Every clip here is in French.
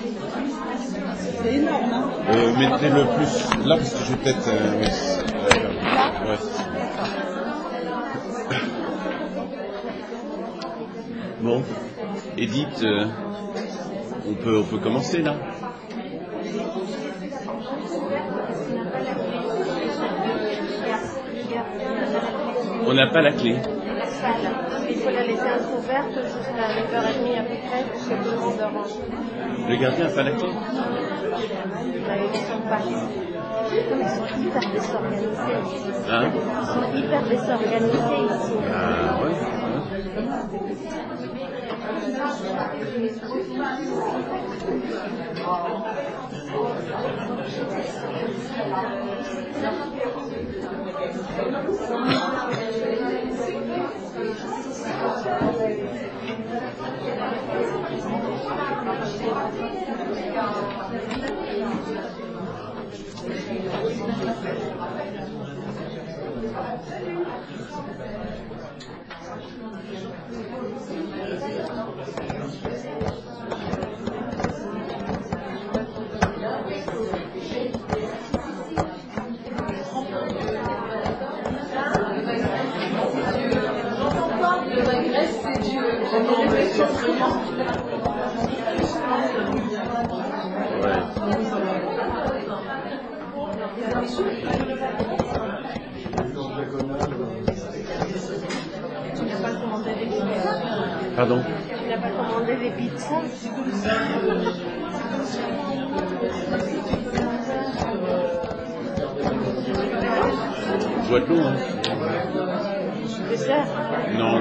C'est énorme, hein. Mettez-le plus là, parce que je vais peut-être... ouais. Bon, Edith, on peut commencer là. On n'a pas la clé. Il faut la laisser entrouverte jusqu'à 9h30 à peu près pour que tout le monde rentre. Le gardien n'a pas la clé. Ils sont pas. Ils sont hyper désorganisés. Hein? Ils sont hyper désorganisés ici. Ah ouais. Pardon? Tu n'as pas commandé des pizzas? Je bois de l'eau, hein? Dessert? Non.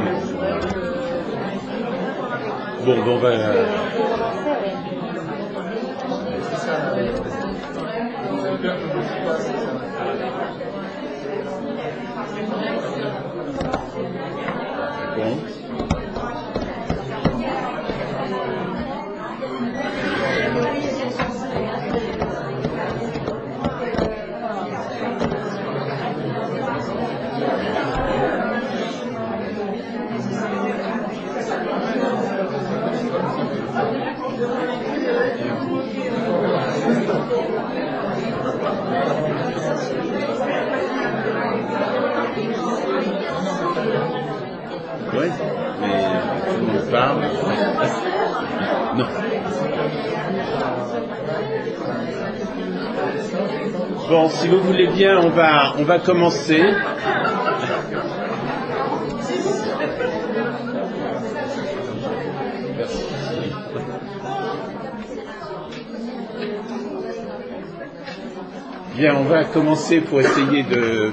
Bon, on va... Bon. Ouais, mais tout le monde parle. Non. Bon, si vous voulez bien, on va commencer. Merci. Bien, on va commencer pour essayer de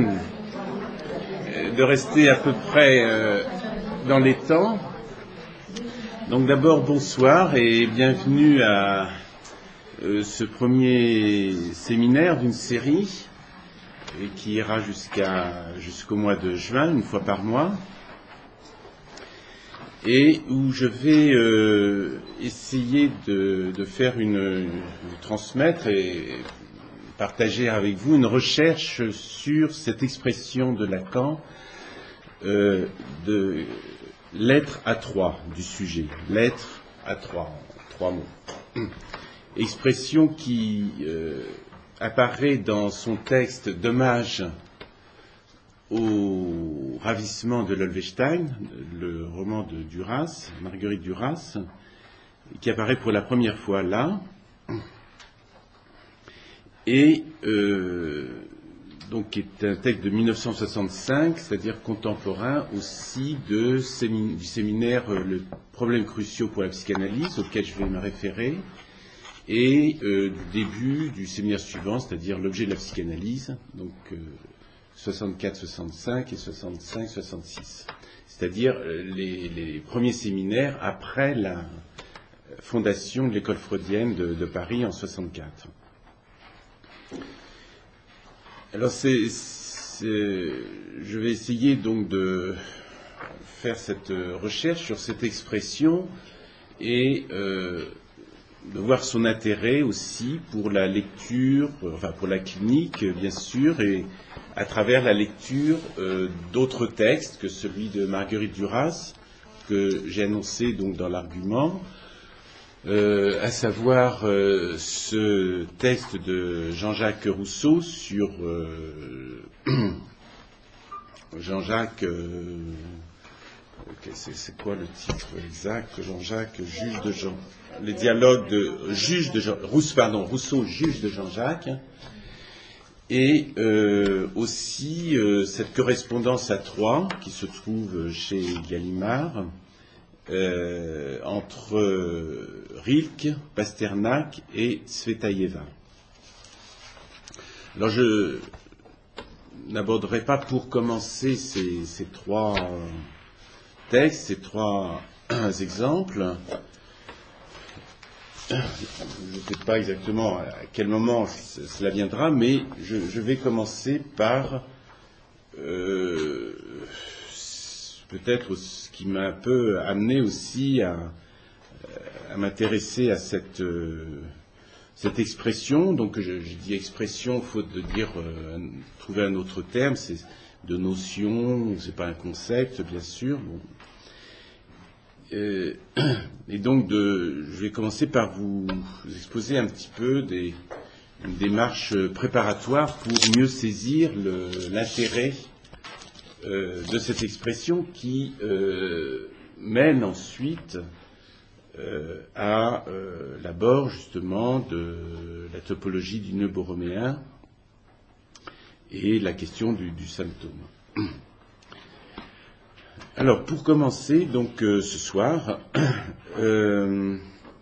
rester à peu près dans les temps. Donc d'abord, bonsoir et bienvenue à ce premier séminaire d'une série qui ira jusqu'au mois de juin, une fois par mois, et où je vais essayer de faire transmettre et partager avec vous une recherche sur cette expression de Lacan de l'être à trois du sujet, l'être à trois, en 3 mots. Expression qui apparaît dans son texte d'hommage au ravissement de l'Olvestein, le roman de Duras, Marguerite Duras, qui apparaît pour la première fois là, et donc qui est un texte de 1965, c'est-à-dire contemporain aussi du séminaire Le problème cruciaux pour la psychanalyse, auquel je vais me référer, et du début du séminaire suivant, c'est-à-dire l'objet de la psychanalyse, donc 64-65 et 65-66, c'est-à-dire les premiers séminaires après la fondation de l'école freudienne de Paris en 64. Alors je vais essayer donc de faire cette recherche sur cette expression et de voir son intérêt aussi pour la lecture, enfin pour la clinique bien sûr, et à travers la lecture d'autres textes que celui de Marguerite Duras que j'ai annoncé donc dans l'argument, à savoir ce texte de Jean-Jacques Rousseau sur Jean-Jacques, c'est quoi le titre exact? Jean-Jacques, juge de Jean, les dialogues de juge de Jean, Rousseau, juge de Jean-Jacques, et aussi cette correspondance à Troyes qui se trouve chez Gallimard entre Rilke, Pasternak et Tsvetaïeva. Alors je n'aborderai pas pour commencer ces trois textes, ces trois exemples. Je ne sais pas exactement à quel moment cela viendra, mais je vais commencer par peut-être ce qui m'a un peu amené aussi à m'intéresser à cette expression. Donc je dis expression, faute de dire trouver un autre terme, c'est de notion, c'est pas un concept, bien sûr. Bon. Et donc je vais commencer par vous exposer un petit peu une démarche préparatoire pour mieux saisir l'intérêt de cette expression qui mène ensuite à l'abord justement de la topologie du nœud borroméen et la question du symptôme. Alors pour commencer, donc ce soir, je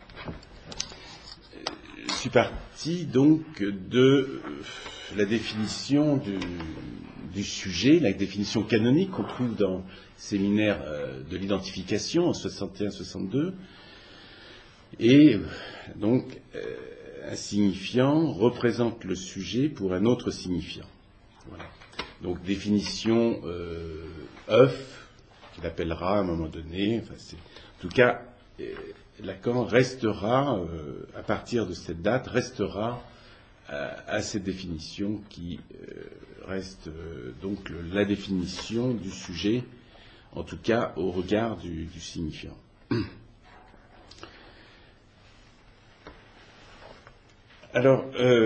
suis parti donc de la définition du sujet, la définition canonique qu'on trouve dans le séminaire de l'identification en 61-62, et donc un signifiant représente le sujet pour un autre signifiant. Voilà. Donc définition œuf, qu'il appellera à un moment donné. Enfin, en tout cas, Lacan restera, à partir de cette date, restera à cette définition qui reste donc la définition du sujet, en tout cas au regard du signifiant. Alors,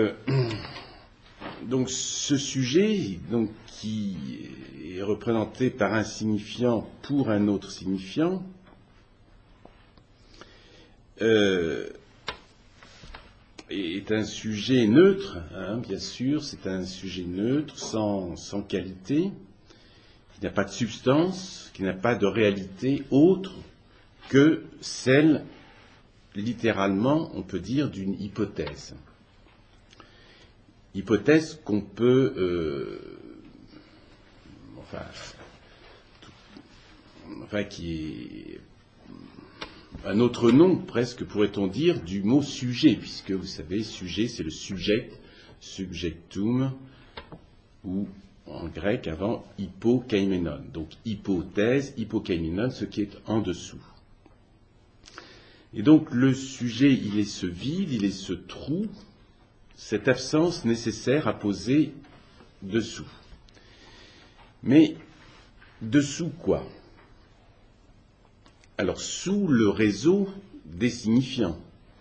donc ce sujet, donc, qui est représenté par un signifiant pour un autre signifiant, est un sujet neutre, bien sûr, c'est un sujet neutre, sans qualité, qui n'a pas de substance, qui n'a pas de réalité autre que celle, littéralement, on peut dire, d'une hypothèse. Hypothèse qu'on peut, qui est un autre nom, presque, pourrait-on dire, du mot sujet, puisque vous savez, sujet, c'est le subject, subjectum, ou en grec avant, hypokaimenon. Donc hypothèse, hypokaimenon, ce qui est en dessous. Et donc le sujet, il est ce vide, il est ce trou, cette absence nécessaire à poser dessous. Mais dessous quoi? Alors sous le réseau des signifiants,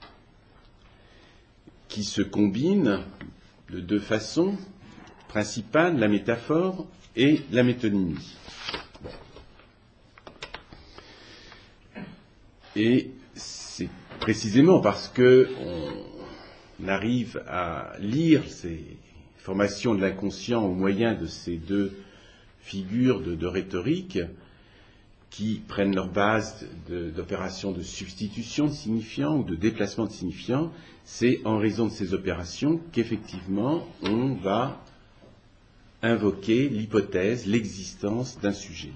qui se combinent de deux façons principales, la métaphore et la métonymie. Et c'est précisément parce que on arrive à lire ces formations de l'inconscient au moyen de ces deux figures de rhétorique qui prennent leur base d'opérations de substitution de signifiants ou de déplacement de signifiants, c'est en raison de ces opérations qu'effectivement on va invoquer l'hypothèse, l'existence d'un sujet.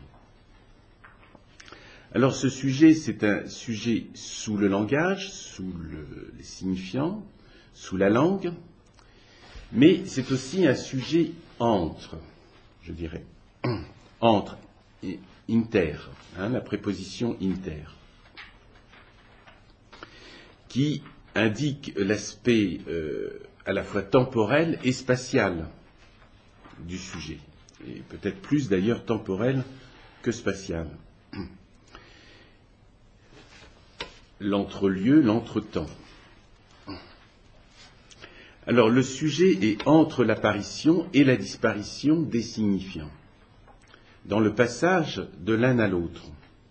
Alors ce sujet, c'est un sujet sous le langage, sous les signifiants, sous la langue, mais c'est aussi un sujet entre, je dirais, entre et inter, la préposition inter, qui indique l'aspect à la fois temporel et spatial du sujet, et peut-être plus d'ailleurs temporel que spatial. l'entrelieu, l'entretemps. Alors le sujet est entre l'apparition et la disparition des signifiants, dans le passage de l'un à l'autre.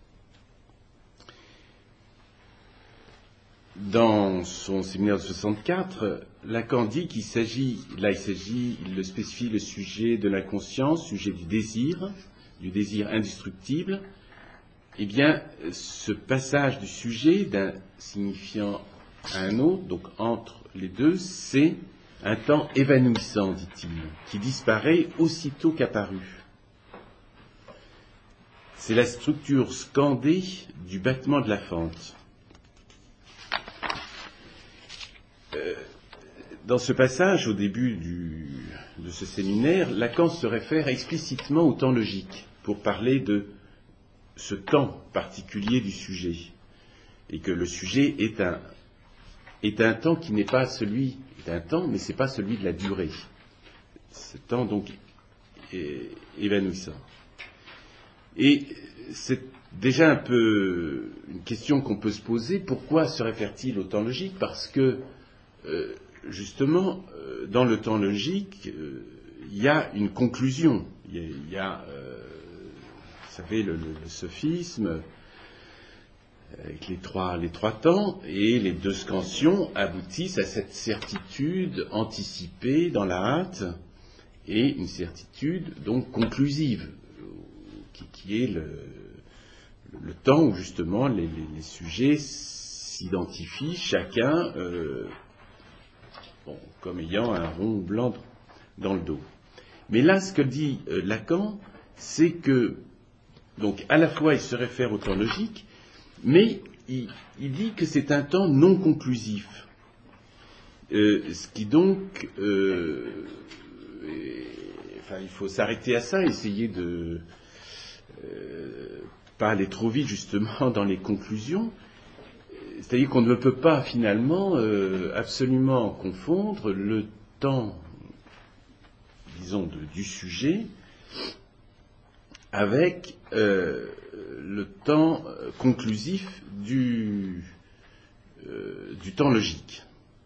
Dans son séminaire de 64, Lacan dit qu'il s'agit, il le spécifie, le sujet de l'inconscient, sujet du désir indestructible. Eh bien, ce passage du sujet d'un signifiant à un autre, donc entre les deux, c'est un temps évanouissant, dit-il, qui disparaît aussitôt qu'apparu. C'est la structure scandée du battement de la fente. Dans ce passage, au début de ce séminaire, Lacan se réfère explicitement au temps logique pour parler de ce temps particulier du sujet, et que le sujet est un temps qui n'est pas celui d'un temps, mais c'est pas celui de la durée. Ce temps donc est évanouissant. Et c'est déjà un peu une question qu'on peut se poser. Pourquoi se réfère-t-il au temps logique ? Parce que justement, dans le temps logique, il y a une conclusion. Il y a vous savez, le sophisme, avec les trois temps, et les deux scansions aboutissent à cette certitude anticipée dans la hâte, et une certitude donc conclusive, qui est le temps où justement les sujets s'identifient chacun comme ayant un rond blanc dans le dos. Mais là, ce que dit Lacan, c'est que, donc, à la fois il se réfère au temps logique, mais il dit que c'est un temps non conclusif. Ce qui donc, il faut s'arrêter à ça, essayer de pas aller trop vite justement dans les conclusions. C'est-à-dire qu'on ne peut pas finalement absolument confondre le temps, disons, du sujet avec le temps conclusif du temps logique.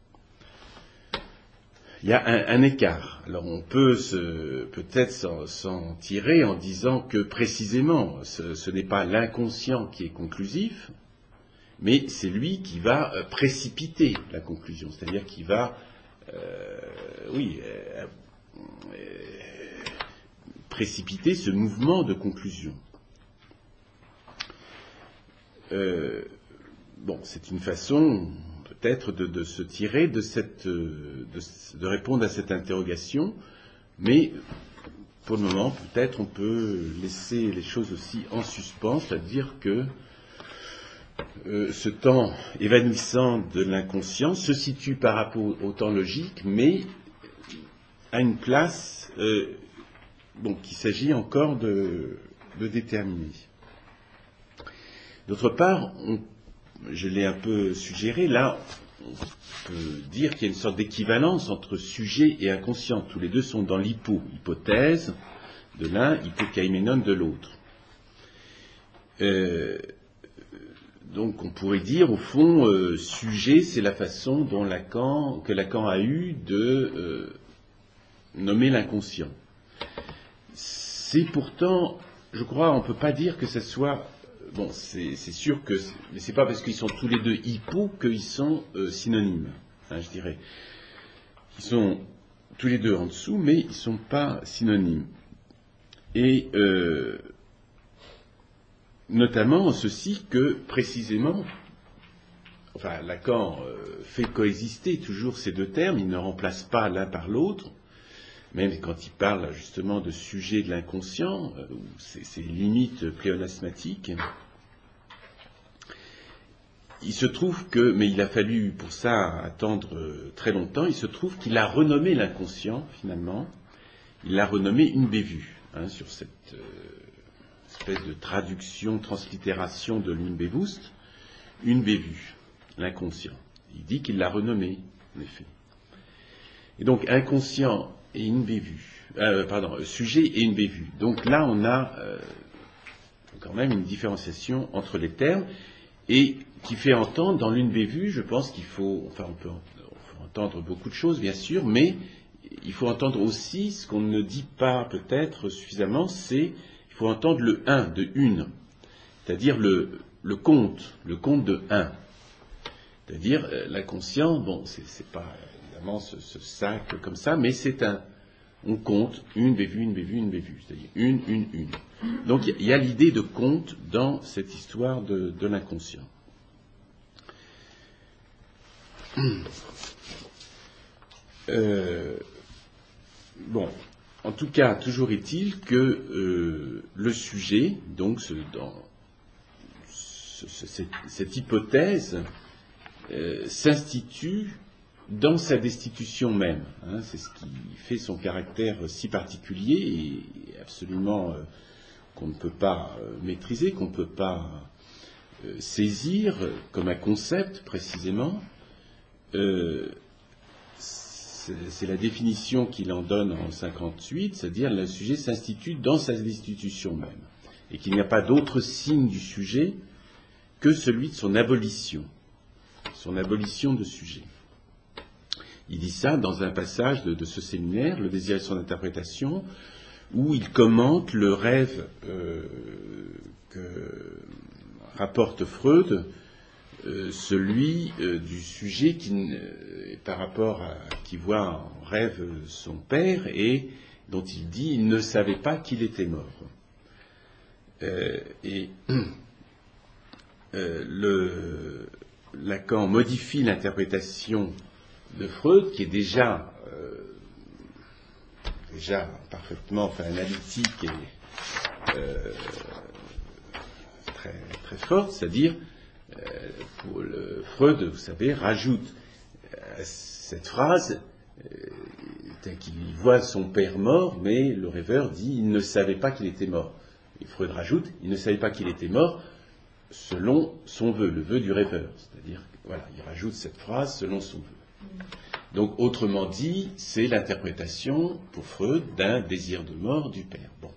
Il y a un écart. Alors on peut peut-être s'en tirer en disant que précisément ce n'est pas l'inconscient qui est conclusif, mais c'est lui qui va précipiter la conclusion, c'est-à-dire qui va précipiter ce mouvement de conclusion. C'est une façon peut-être de se tirer de répondre à cette interrogation, mais pour le moment, peut-être on peut laisser les choses aussi en suspens, c'est-à-dire que ce temps évanouissant de l'inconscient se situe par rapport au temps logique, mais à une place qu'il s'agit encore de déterminer. D'autre part, je l'ai un peu suggéré, là, on peut dire qu'il y a une sorte d'équivalence entre sujet et inconscient. Tous les deux sont dans l'hypothèse de l'un, hypokaiménon de l'autre. Donc on pourrait dire, au fond, sujet, c'est la façon dont que Lacan a eu de nommer l'inconscient. C'est pourtant, je crois, on ne peut pas dire que ce soit... c'est sûr que... Mais c'est pas parce qu'ils sont tous les deux hypo qu'ils sont synonymes, je dirais. Ils sont tous les deux en dessous, mais ils ne sont pas synonymes. Et... notamment en ceci que, précisément, Lacan fait coexister toujours ces deux termes, il ne remplace pas l'un par l'autre, même quand il parle justement de sujet de l'inconscient, ou ces limites pléonasmatiques. Il se trouve que, mais il a fallu pour ça attendre très longtemps, il se trouve qu'il a renommé l'inconscient, finalement, il l'a renommé une bévue, sur cette... espèce de traduction, translittération de l'Unbewusst, une bévue, l'inconscient. Il dit qu'il l'a renommé, en effet. Et donc, inconscient et une bévue, sujet et une bévue. Donc là, on a quand même une différenciation entre les termes, et qui fait entendre, dans l'une des vues, je pense qu'il faut, enfin on peut entendre beaucoup de choses bien sûr, mais il faut entendre aussi ce qu'on ne dit pas peut-être suffisamment, c'est il faut entendre le 1 de une, c'est-à-dire le compte de 1. C'est-à-dire l'inconscient, bon, c'est pas évidemment ce sac comme ça, mais c'est on compte une bévue, c'est-à-dire une. Donc il y a l'idée de compte dans cette histoire de l'inconscient. Bon, en tout cas, toujours est-il que le sujet, donc cette hypothèse, s'institue dans sa destitution même. Hein, c'est ce qui fait son caractère si particulier et absolument qu'on ne peut pas maîtriser, qu'on ne peut pas saisir comme un concept précisément. C'est la définition qu'il en donne en 58, c'est-à-dire le sujet s'institue dans sa destitution même, et qu'il n'y a pas d'autre signe du sujet que celui de son abolition de sujet. Il dit ça dans un passage de ce séminaire, Le désir et son interprétation, où il commente le rêve que rapporte Freud, celui du sujet par rapport à qui voit en rêve son père et dont il dit il ne savait pas qu'il était mort. Lacan modifie l'interprétation de Freud, qui est déjà parfaitement analytique et très, très forte, c'est-à-dire Freud, vous savez, rajoute à cette phrase qu'il voit son père mort, mais le rêveur dit il ne savait pas qu'il était mort. Et Freud rajoute il ne savait pas qu'il était mort selon son vœu, le vœu du rêveur. C'est-à-dire, voilà, il rajoute cette phrase selon son vœu. Donc, autrement dit, c'est l'interprétation, pour Freud, d'un désir de mort du père. Bon.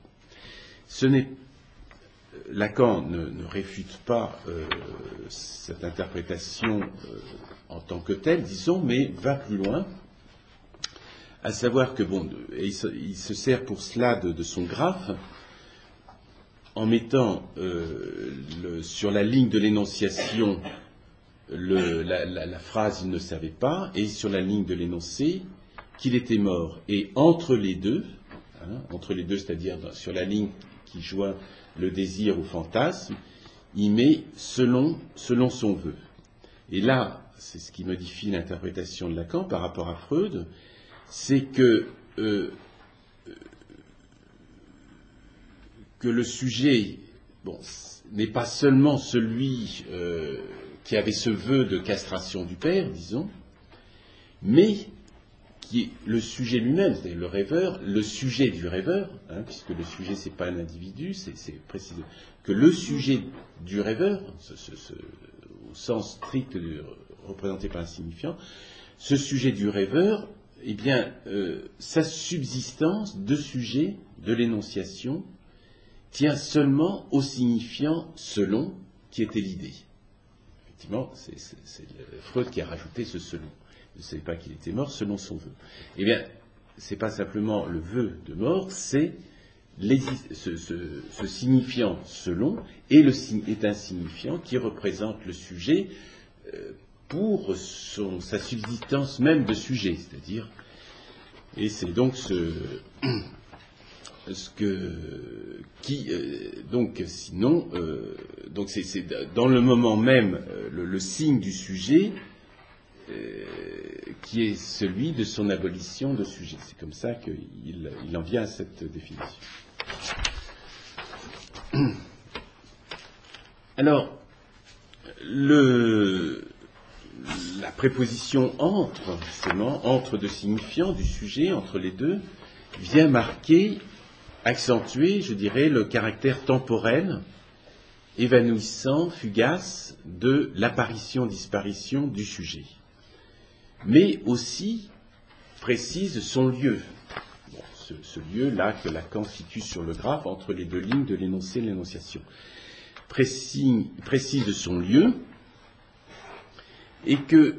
Lacan ne réfute pas cette interprétation en tant que telle, disons, mais va plus loin, à savoir que, il se sert pour cela de son graphe, en mettant sur la ligne de l'énonciation la phrase « il ne savait pas » et sur la ligne de l'énoncé qu'il était mort. Et entre les deux, c'est-à-dire sur la ligne qui joint le désir au fantasme, il met selon son vœu. Et là, c'est ce qui modifie l'interprétation de Lacan par rapport à Freud, c'est que le sujet n'est pas seulement celui qui avait ce vœu de castration du père, disons, mais qui est le sujet lui-même, c'est-à-dire le rêveur, le sujet du rêveur, puisque le sujet c'est pas un individu, c'est précisément que le sujet du rêveur, au sens strict représenté par un signifiant, ce sujet du rêveur, eh bien, sa subsistance de sujet de l'énonciation tient seulement au signifiant selon qui était l'idée. Effectivement, c'est Freud qui a rajouté ce selon. Il ne savait pas qu'il était mort selon son vœu. Eh bien, c'est pas simplement le vœu de mort, c'est ce signifiant selon est un signifiant qui représente le sujet pour sa subsistance même de sujet, c'est-à-dire, et c'est donc donc c'est dans le moment même le signe du sujet qui est celui de son abolition de sujet. C'est comme ça qu'il en vient à cette définition. Alors, la préposition entre, justement, entre deux signifiants du sujet, entre les deux, vient marquer, accentuer, je dirais, le caractère temporel, évanouissant, fugace, de l'apparition-disparition du sujet. Mais aussi précise son lieu. Bon, ce lieu-là que Lacan situe sur le graphe entre les deux lignes de l'énoncé et de l'énonciation. précis de son lieu, et que,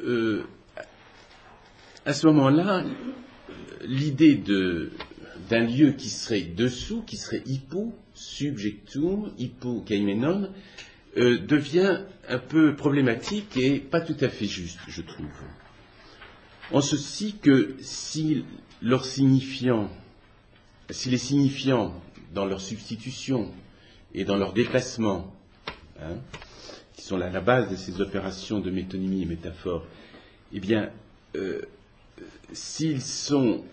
à ce moment-là, l'idée d'un lieu qui serait dessous, qui serait hypo, subjectum, hypokaimenon, devient un peu problématique et pas tout à fait juste, je trouve. En ceci que si les signifiants, dans leur substitution et dans leur déplacement, qui sont la base de ces opérations de métonymie et métaphore, eh bien, s'ils sont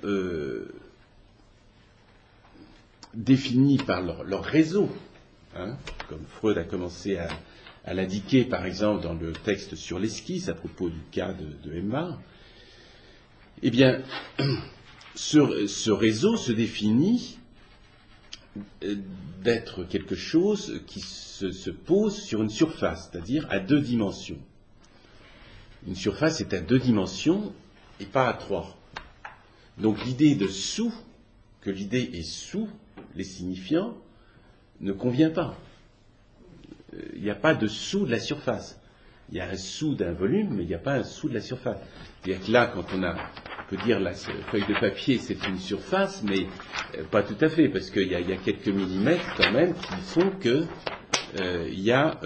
définis par leur réseau, comme Freud a commencé à l'indiquer, par exemple, dans le texte sur l'esquisse, à propos du cas de Emma, eh bien, ce réseau se définit d'être quelque chose qui se pose sur une surface, c'est-à-dire à 2 dimensions. Une surface est à 2 dimensions et pas à 3. Donc l'idée que l'idée est sous les signifiants, ne convient pas. Il n'y a pas de sous de la surface. Il y a un sous d'un volume, mais il n'y a pas un sous de la surface. C'est-à-dire que là, quand on peut dire la feuille de papier, c'est une surface, mais pas tout à fait, parce qu'il y a quelques millimètres quand même qui font que il y a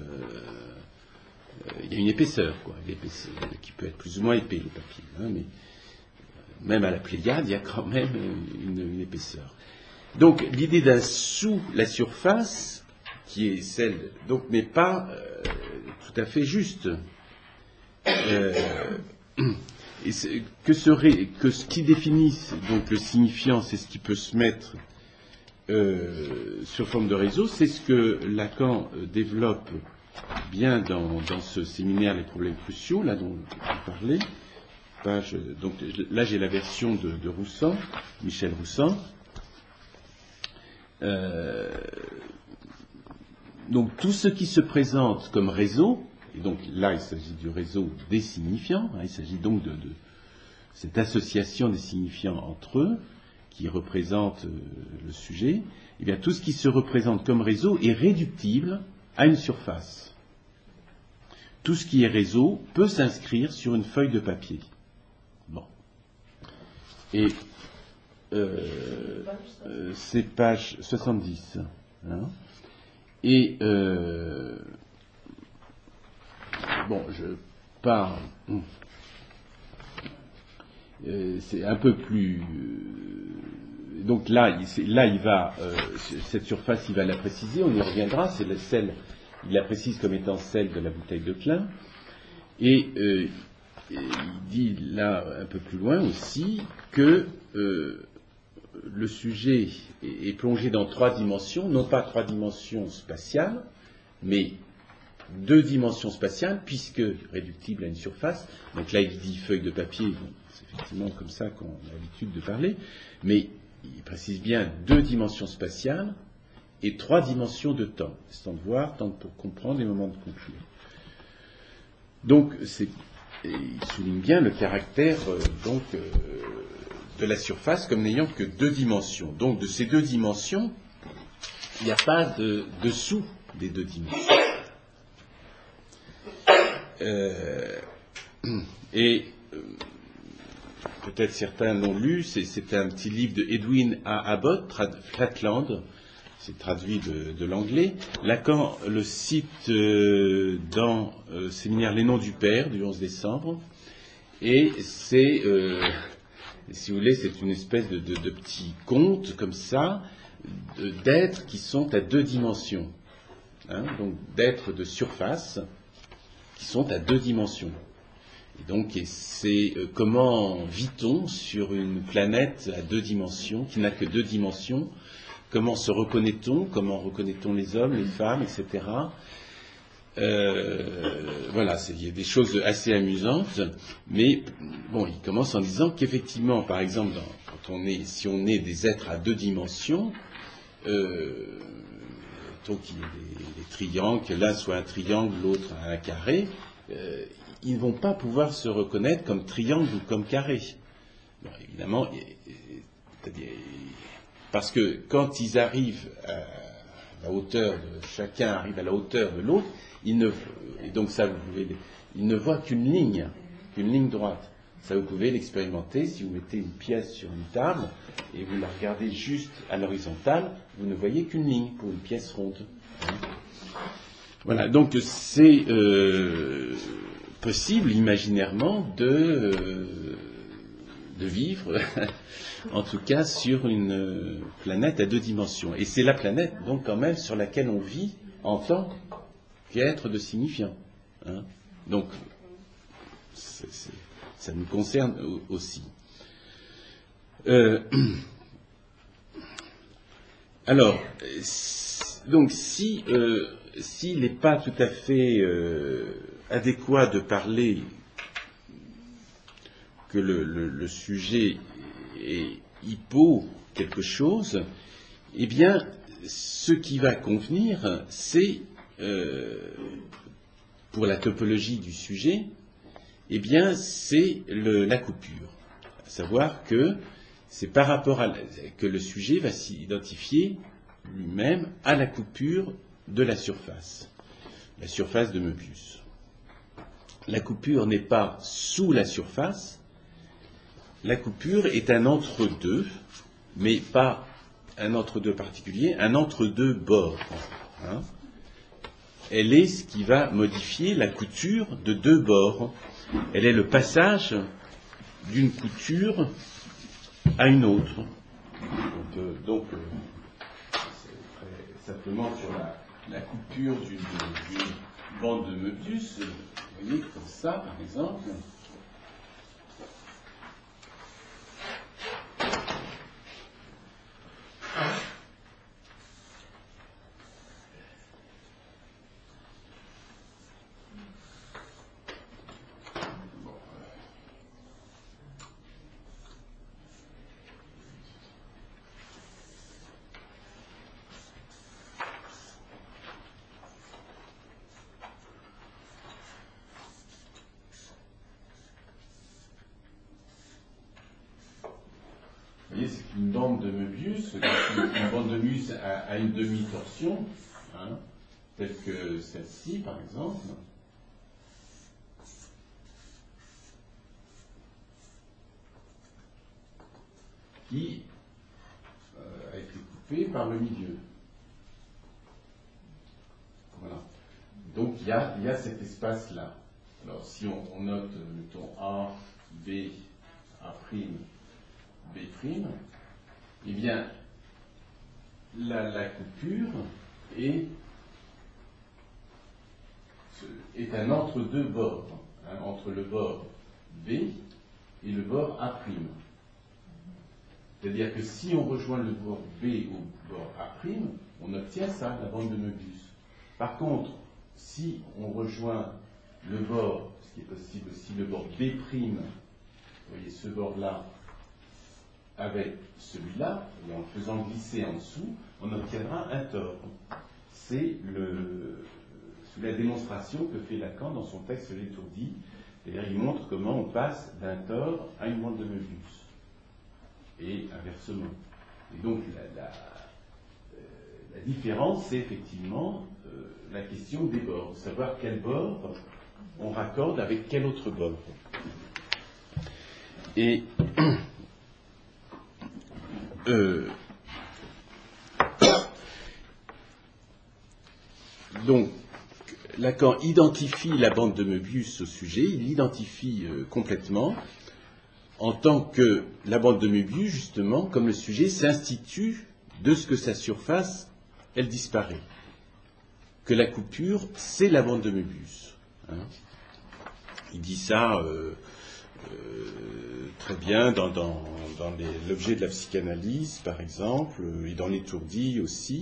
une épaisseur, l'épaisseur, qui peut être plus ou moins épais, le papier. Mais même à la Pléiade, il y a quand même une épaisseur. Donc l'idée d'un sous la surface, qui est celle, donc n'est pas tout à fait juste. Et que ce qui définisse donc le signifiant, c'est ce qui peut se mettre sur forme de réseau, c'est ce que Lacan développe bien dans ce séminaire Les problèmes cruciaux, là dont je parlais. Donc là j'ai la version de Roussan, Michel Roussan. Donc tout ce qui se présente comme réseau, et donc là il s'agit du réseau des signifiants, il s'agit donc de cette association des signifiants entre eux qui représente le sujet, et bien tout ce qui se représente comme réseau est réductible à une surface. Tout ce qui est réseau peut s'inscrire sur une feuille de papier. Bon. Et c'est page 70. Et bon, je pars. C'est un peu plus. Donc là, il va cette surface, il va la préciser. On y reviendra. C'est celle. Il la précise comme étant celle de la bouteille de Klein. Et il dit là un peu plus loin aussi que le sujet est plongé dans 3 dimensions, non pas 3 dimensions spatiales, mais 2 dimensions spatiales, puisque réductible à une surface. Donc là, il dit feuille de papier, c'est effectivement comme ça qu'on a l'habitude de parler, mais il précise bien 2 dimensions spatiales et 3 dimensions de temps. C'est temps de voir, temps pour comprendre et moment de conclure. Donc, il souligne bien le caractère de la surface comme n'ayant que 2 dimensions. Donc de ces 2 dimensions, il n'y a pas de dessous des 2 dimensions. Peut-être certains l'ont lu, c'est un petit livre de Edwin A. Abbott, Flatland, c'est traduit de l'anglais. Lacan le cite dans séminaire Les Noms du Père du 11 décembre, et c'est... si vous voulez, c'est une espèce de petit conte, comme ça, d'êtres qui sont à 2 dimensions. Donc d'êtres de surface qui sont à 2 dimensions. Et donc c'est comment vit-on sur une planète à 2 dimensions, qui n'a que 2 dimensions, comment se reconnaît-on, comment reconnaît-on les hommes, les femmes, etc. Voilà, il y a des choses assez amusantes, mais bon, il commence en disant qu'effectivement, par exemple, si on est des êtres à 2 dimensions, donc il y a des triangles, que l'un soit un triangle, l'autre un carré, ils ne vont pas pouvoir se reconnaître comme triangle ou comme carré. Bon, évidemment, parce que quand ils arrivent la hauteur de chacun arrive à la hauteur de l'autre, et donc ça, il ne voit qu'une ligne droite. Ça, vous pouvez l'expérimenter si vous mettez une pièce sur une table et vous la regardez juste à l'horizontale, vous ne voyez qu'une ligne pour une pièce ronde. Voilà, donc c'est possible imaginairement de vivre, en tout cas sur une planète à 2 dimensions. Et c'est la planète, donc quand même, sur laquelle on vit en tant qu'être de signifiant. Hein. Donc, ça nous concerne aussi. Alors, donc s'il n'est pas tout à fait adéquat de parler que le sujet est hypo quelque chose, eh bien, ce qui va convenir, c'est, pour la topologie du sujet, eh bien, c'est la coupure. À savoir que c'est par rapport que le sujet va s'identifier lui-même à la coupure de la surface de Möbius. La coupure n'est pas sous la surface, la coupure est un entre-deux, mais pas un entre-deux particulier, un entre-deux bords. Hein. Elle est ce qui va modifier la couture de 2 bords. Elle est le passage d'une couture à une autre. Donc simplement sur la coupure d'une bande de Möbius, vous voyez, comme ça, par exemple. Vous voyez, c'est une bande de Möbius, une bande de Möbius à une demi-torsion, hein, telle que celle-ci, par exemple, qui a été coupée par le milieu. Voilà. Donc il y a cet espace-là. Alors si on note, mettons A, B, A', B', eh bien, la coupure est un entre-deux bords, hein, entre le bord B et le bord A'. C'est-à-dire que si on rejoint le bord B au bord A', on obtient ça, la bande de Möbius. Par contre, si on rejoint le bord, ce qui est possible aussi, le bord B', vous voyez ce bord-là, avec celui-là, et en le faisant glisser en dessous, on obtiendra un tore. C'est la démonstration que fait Lacan dans son texte L'étourdi. C'est-à-dire, il montre comment on passe d'un tore à une bande de Möbius. Et inversement. Et donc, la différence, c'est effectivement la question des bords, de savoir quel bord on raccorde avec quel autre bord. Et donc, Lacan identifie la bande de Möbius au sujet, il l'identifie complètement, en tant que la bande de Möbius, justement, comme le sujet s'institue de ce que sa surface, elle disparaît. Que la coupure, c'est la bande de Möbius. Hein. Il dit ça très bien dans l'objet de la psychanalyse, par exemple, et dans l'étourdi aussi.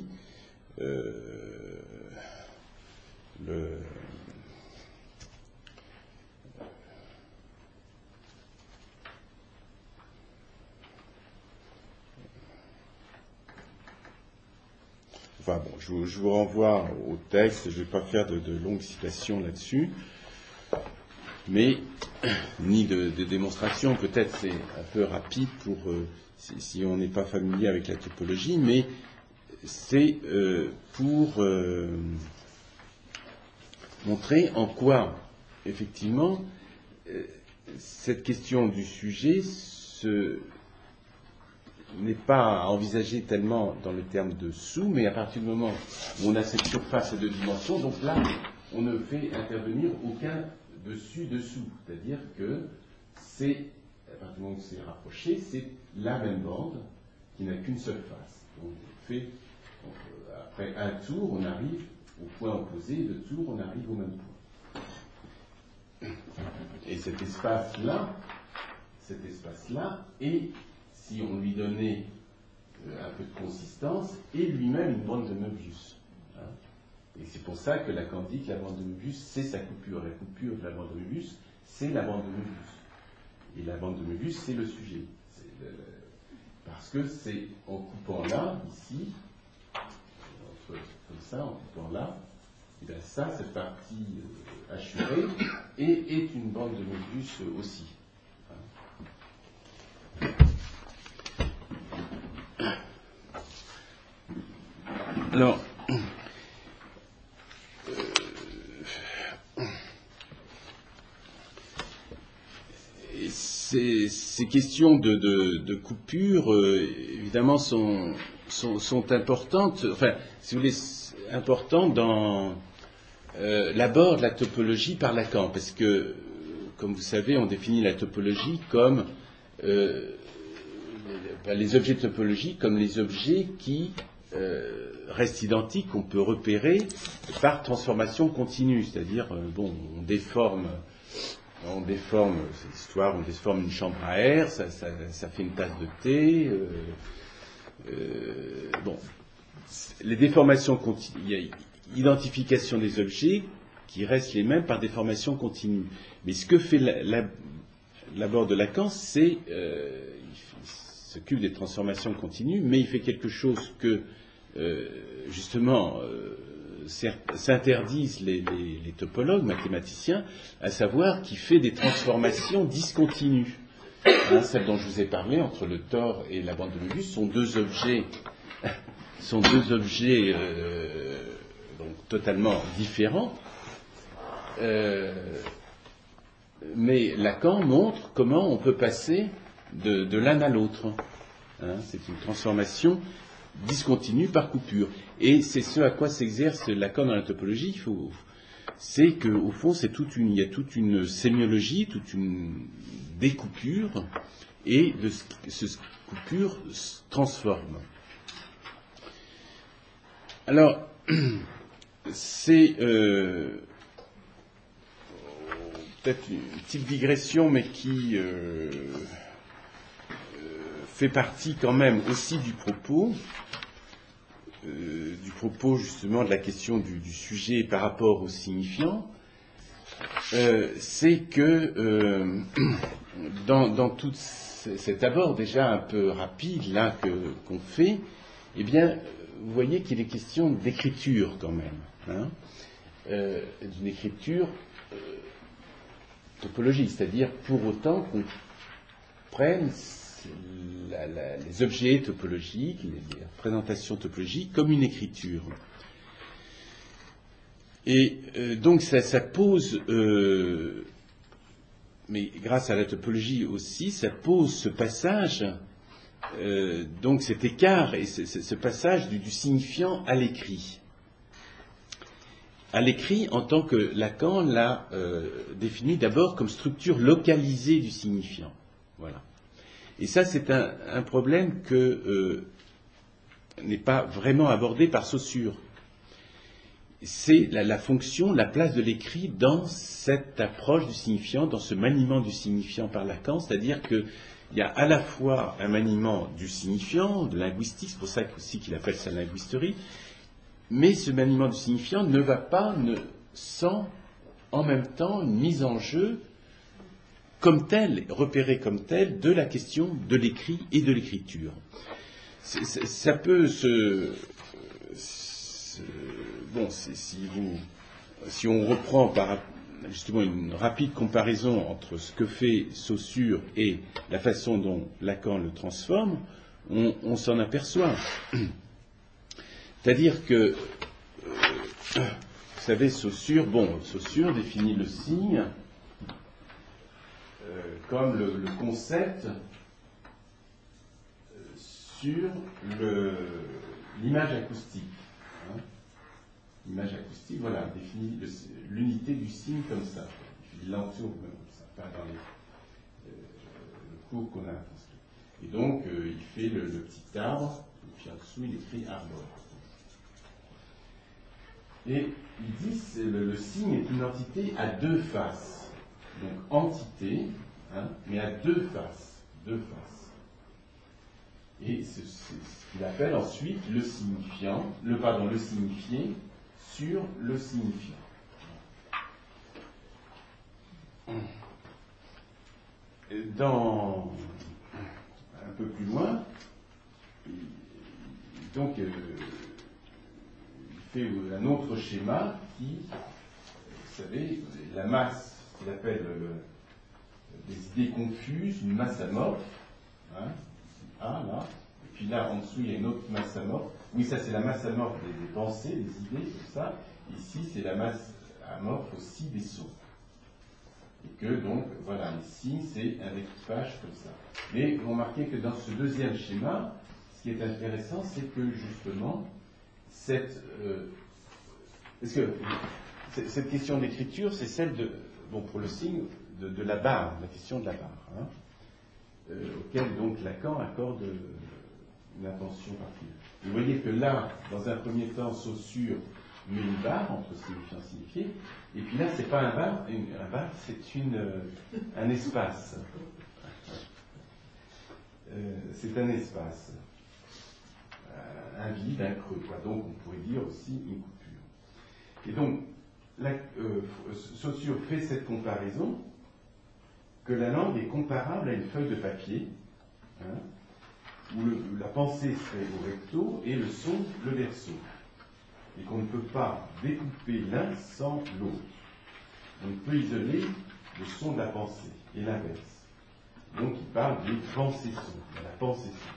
Enfin bon, je vous renvoie au texte, je ne vais pas faire de longues citations là-dessus, mais ni de démonstration, peut-être c'est un peu rapide pour si on n'est pas familier avec la topologie, mais c'est pour montrer en quoi, effectivement, cette question du sujet n'est pas à envisager tellement dans le terme de sous, mais à partir du moment où on a cette surface à deux dimensions, donc là, on ne fait intervenir aucun dessus-dessous. C'est-à-dire que c'est, à partir du moment où c'est rapproché, c'est la même bande qui n'a qu'une seule face. Donc, après un tour, on arrive au point opposé, et deux tours, on arrive au même point. Et cet espace-là, est, si on lui donnait un peu de consistance, est lui-même une bande de Möbius. Hein. Et c'est pour ça que Lacan dit que la bande de Möbius, c'est sa coupure. La coupure de la bande de Möbius, c'est la bande de Möbius. Et la bande de Möbius, c'est le sujet. Parce que c'est en coupant là, ici, comme ça, en coupant là, et bien ça, cette partie hachurée, est une bande de Möbius aussi. Alors, ces questions de coupure, évidemment, sont importantes, enfin, si vous voulez, importantes dans l'abord de la topologie par Lacan, parce que, comme vous savez, on définit la topologie comme les objets topologiques comme les objets qui restent identiques, qu'on peut repérer par transformation continue, c'est-à-dire, on déforme cette histoire, on déforme une chambre à air, ça fait une tasse de thé. Les déformations continues, il y a identification des objets qui restent les mêmes par déformation continue. Mais ce que fait l'abord de Lacan, c'est il s'occupe des transformations continues, mais il fait quelque chose que justement s'interdisent les topologues, mathématiciens, à savoir qu'il fait des transformations discontinues. Hein, celle dont je vous ai parlé, entre le tor et la bande de Möbius, sont deux objets donc totalement différents. Mais Lacan montre comment on peut passer de l'un à l'autre. Hein, c'est une transformation discontinue par coupure. Et c'est ce à quoi s'exerce Lacan dans la topologie. C'est qu'au fond, il y a toute une sémiologie, toute une découpure, et cette coupure se transforme. Alors, c'est peut-être une petite digression, mais qui fait partie quand même aussi du propos justement de la question du sujet par rapport au signifiant, c'est que dans tout cet abord déjà un peu rapide là qu'on fait, eh bien, vous voyez qu'il est question d'écriture quand même, hein, d'une écriture topologique, c'est-à-dire pour autant qu'on prenne les objets topologiques, les représentations topologiques, comme une écriture. Et donc ça pose, mais grâce à la topologie aussi, ça pose ce passage, donc cet écart et ce passage du signifiant à l'écrit. À l'écrit en tant que Lacan l'a défini d'abord comme structure localisée du signifiant. Voilà. Et ça, c'est un problème que n'est pas vraiment abordé par Saussure. C'est la fonction, la place de l'écrit dans cette approche du signifiant, dans ce maniement du signifiant par Lacan, c'est-à-dire qu'il y a à la fois un maniement du signifiant, de linguistique, c'est pour ça aussi qu'il appelle ça linguisterie, mais ce maniement du signifiant ne va pas sans en même temps une mise en jeu comme telle, repérée comme telle, de la question de l'écrit et de l'écriture. Ça peut si on reprend par justement une rapide comparaison entre ce que fait Saussure et la façon dont Lacan le transforme, on s'en aperçoit. C'est-à-dire que, vous savez, Saussure définit le signe comme le concept sur l'image acoustique. Hein. L'image acoustique, voilà, définit l'unité du signe comme ça. Il l'entoure comme ça, pas dans le cours qu'on a construit. Et donc, il fait le petit arbre, et puis en dessous, il écrit arbre. Et il dit que le signe est une entité à deux faces. Donc, entité, hein, mais à deux faces. Deux faces. Et c'est ce qu'il appelle ensuite le signifiant, le signifié sur le signifiant. Un peu plus loin, donc il fait un autre schéma qui, vous savez, la masse qu'il appelle des idées confuses, une masse amorphe, hein, A là, et puis là en dessous il y a une autre masse amorphe. Oui, ça c'est la masse amorphe des pensées, des idées, tout ça. Ici c'est la masse amorphe aussi des sons. Et que donc, voilà, ici c'est un équipage comme ça. Mais vous remarquez que dans ce deuxième schéma, ce qui est intéressant, c'est que justement, parce que cette question d'écriture, c'est celle pour le signe de la barre, la question de la barre, hein, auquel donc Lacan accorde une attention particulière. Vous voyez que là, dans un premier temps, Saussure met une barre entre signifiant et signifié, et puis là, c'est pas un bar, c'est un espace. C'est un espace. Un vide, un creux, quoi. Donc on pourrait dire aussi une coupure. Et donc, Saussure fait cette comparaison que la langue est comparable à une feuille de papier, hein, où la pensée serait au recto et le son le verso, et qu'on ne peut pas découper l'un sans l'autre. On ne peut isoler le son de la pensée et l'inverse. Donc il parle des pensées-sons, de la pensée-son.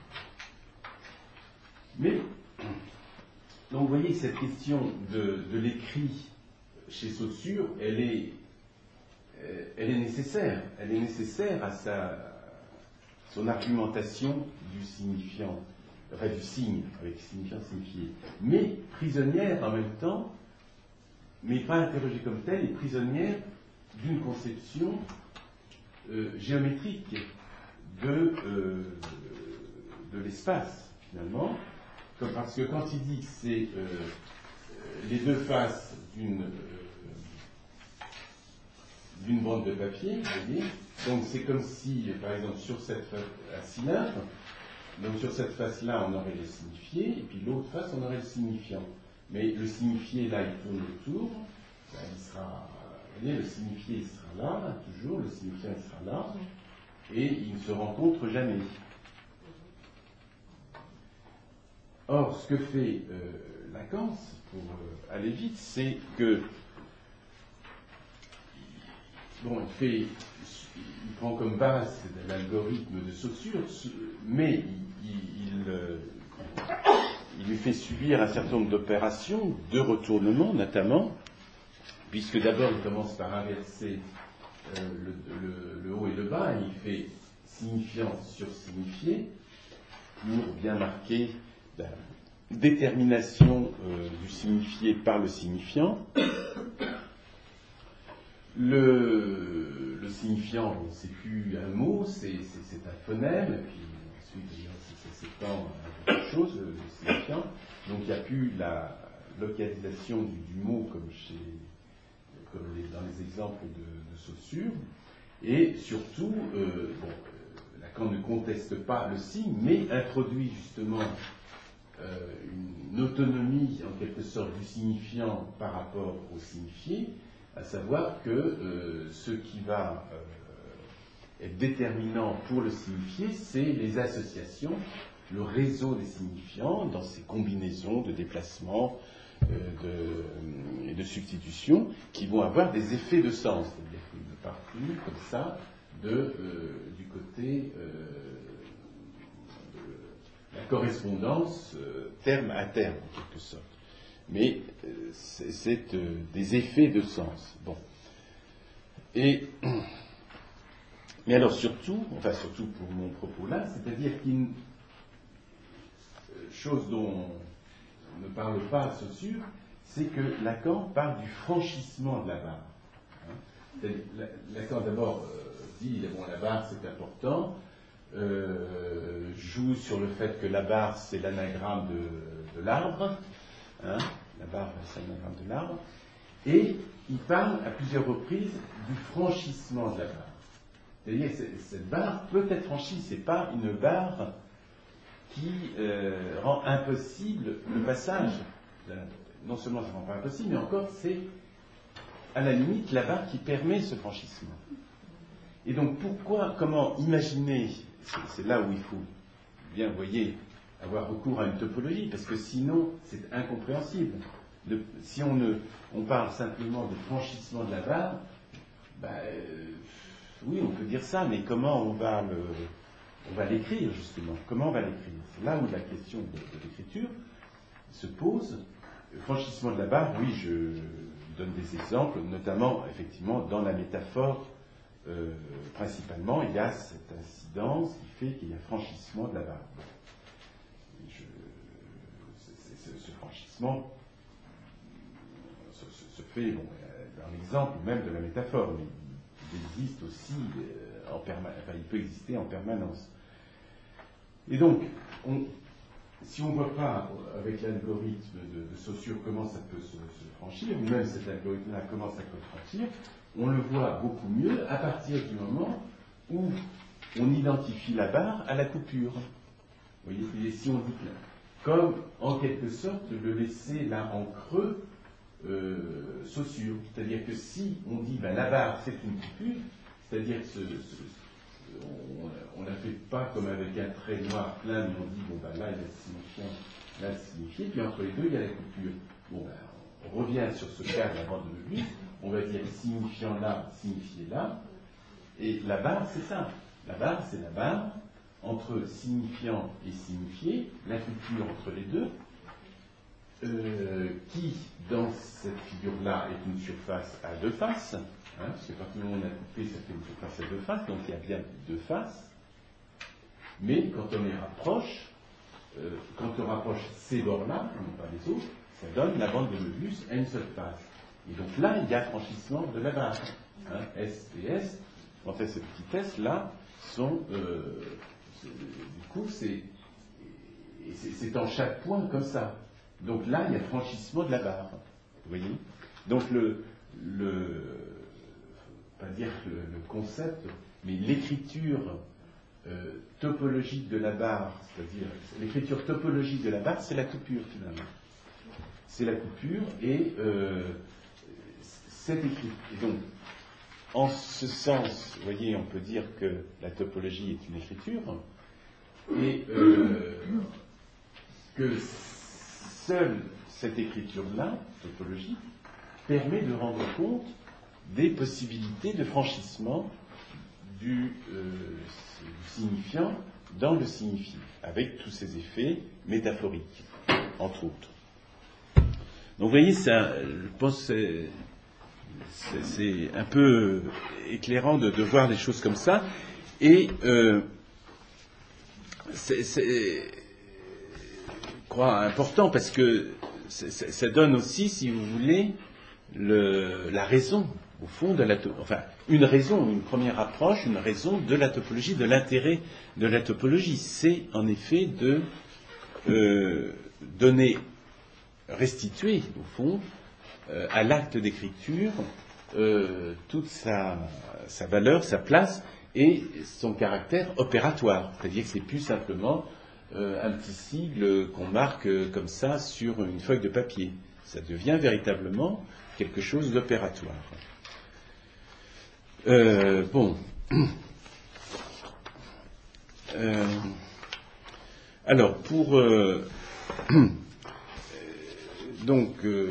Mais, donc vous voyez, cette question de l'écrit chez Saussure, elle est nécessaire. Elle est nécessaire à son argumentation du signifiant, enfin du signe, avec signifiant signifié. Mais prisonnière en même temps, mais pas interrogée comme telle, et prisonnière d'une conception géométrique de l'espace, finalement. Parce que quand il dit que c'est les deux faces d'une bande de papier, vous voyez, donc c'est comme si, par exemple, sur cette face, un cylindre, donc sur cette face-là, on aurait le signifié, et puis l'autre face, on aurait le signifiant. Mais le signifié, là, il tourne autour, ben, il sera, vous voyez, le signifié, il sera là, toujours, le signifiant, il sera là, et ils ne se rencontrent jamais. Or, ce que fait Lacan, pour aller vite, c'est que il prend comme base l'algorithme de Saussure, mais il lui fait subir un certain nombre d'opérations, de retournements notamment, puisque d'abord il commence par inverser le haut et le bas, et il fait signifiant sur signifié, pour bien marquer la détermination du signifié par le signifiant. Le signifiant, bon, c'est plus un mot, c'est un phonème, et puis ensuite ça s'étend à quelque chose, le signifiant. Donc il n'y a plus la localisation du mot comme dans les exemples de Saussure. Et surtout, Lacan ne conteste pas le signe, mais introduit justement une autonomie en quelque sorte du signifiant par rapport au signifié, à savoir que ce qui va être déterminant pour le signifié, c'est les associations, le réseau des signifiants dans ces combinaisons de déplacements et de substitutions qui vont avoir des effets de sens, c'est-à-dire que de partout, comme ça, du côté de la correspondance terme à terme, en quelque sorte. Mais c'est des effets de sens. Bon. Mais alors surtout pour mon propos là, c'est-à-dire qu'une chose dont on ne parle pas à Saussure, c'est que Lacan parle du franchissement de la barre. Lacan d'abord dit la barre c'est important, joue sur le fait que la barre c'est l'anagramme de l'arbre, la barre c'est l'anagramme de l'arbre, et il parle à plusieurs reprises du franchissement de la barre. C'est-à-dire que cette barre peut être franchie, c'est pas une barre qui rend impossible le passage. Non seulement ça ne rend pas impossible, mais encore c'est à la limite la barre qui permet ce franchissement. Et donc comment imaginer, c'est là où il faut bien, vous voyez, avoir recours à une topologie, parce que sinon c'est incompréhensible. Si on parle simplement de franchissement de la barre, oui, on peut dire ça, mais comment on va l'écrire, justement? Comment on va l'écrire? C'est là où la question de l'écriture se pose. Le franchissement de la barre, oui, je donne des exemples, notamment, effectivement, dans la métaphore, principalement, il y a cette incidence qui fait qu'il y a franchissement de la barre. Ce franchissement se fait, dans l'exemple même de la métaphore, mais il existe aussi il peut exister en permanence. Et donc, si on ne voit pas avec l'algorithme de Saussure comment ça peut se franchir, ou même cet algorithme-là comment ça peut se franchir, on le voit beaucoup mieux à partir du moment où on identifie la barre à la coupure. Vous voyez, et si on dit comme en quelque sorte le laisser là en creux Saussure, c'est-à-dire que si on dit la barre c'est une coupure, c'est-à-dire que on ne la fait pas comme avec un trait noir plein, mais on dit là il y a le signifiant, là le signifié, puis entre les deux il y a la coupure. On revient sur ce cas de la bande de Möbius, on va dire signifiant là, signifié là, et la barre c'est ça. La barre c'est la barre entre signifiant et signifié, la coupure entre les deux, qui, dans cette figure-là, est une surface à deux faces, parce que partir du moment où on a coupé, ça fait une surface à deux faces, donc il y a bien deux faces, mais quand on les rapproche, quand on rapproche ces bords-là, non pas les autres, ça donne la bande de Möbius à une seule face. Et donc là, il y a franchissement de la barre. S et S, quant à ces petits S, là, sont... du coup, c'est en chaque point comme ça. Donc là, il y a franchissement de la barre. Vous voyez? Donc pas dire le concept, mais l'écriture topologique de la barre, c'est-à-dire l'écriture topologique de la barre, c'est la coupure finalement. C'est la coupure et cette écriture. Et donc, en ce sens, vous voyez, on peut dire que la topologie est une écriture et que seule cette écriture-là, topologique, permet de rendre compte des possibilités de franchissement du signifiant dans le signifié, avec tous ces effets métaphoriques, entre autres. Donc vous voyez, ça, je pense que c'est un peu éclairant de voir les choses comme ça, et c'est je crois important parce que ça donne aussi, si vous voulez, la raison, au fond, une raison, une première approche, une raison de la topologie, de l'intérêt de la topologie. C'est en effet de restituer, au fond, à l'acte d'écriture toute sa valeur, sa place et son caractère opératoire. C'est-à-dire que c'est plus simplement un petit sigle qu'on marque comme ça sur une feuille de papier. Ça devient véritablement quelque chose d'opératoire. Alors, pour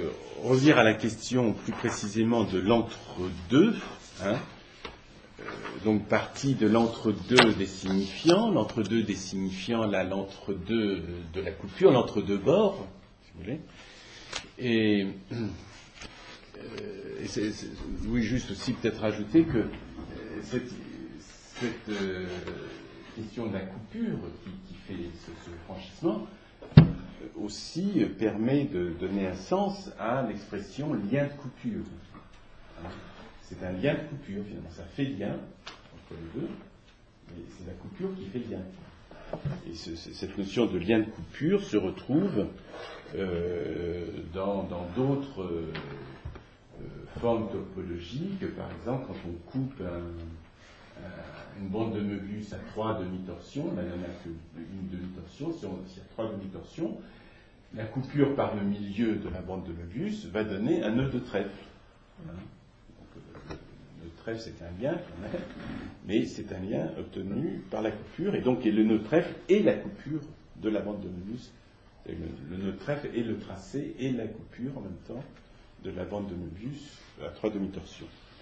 revenir à la question plus précisément de l'entre-deux, donc partie de l'entre-deux des signifiants. L'entre-deux des signifiants, là, l'entre-deux de la coupure, l'entre-deux bords, si vous voulez. Et oui, juste aussi peut-être rajouter que cette question de la coupure qui fait ce franchissement aussi permet de donner un sens à l'expression lien de coupure. C'est un lien de coupure, finalement, ça fait lien entre les deux, mais c'est la coupure qui fait lien. Et cette notion de lien de coupure se retrouve dans d'autres formes topologiques. Par exemple, quand on coupe une bande de Möbius à 3 demi-torsions, là il n'y en a qu'une demi-torsion, s'il y a 3 demi-torsions, la coupure par le milieu de la bande de Möbius va donner un nœud de trèfle. Voilà. Le nœud de trèfle, c'est un lien qu'on a, mais c'est un lien obtenu par la coupure, et donc le nœud de trèfle est la coupure de la bande de Möbius. Le nœud de trèfle est le tracé et la coupure en même temps de la bande de Möbius à 3 demi-torsions.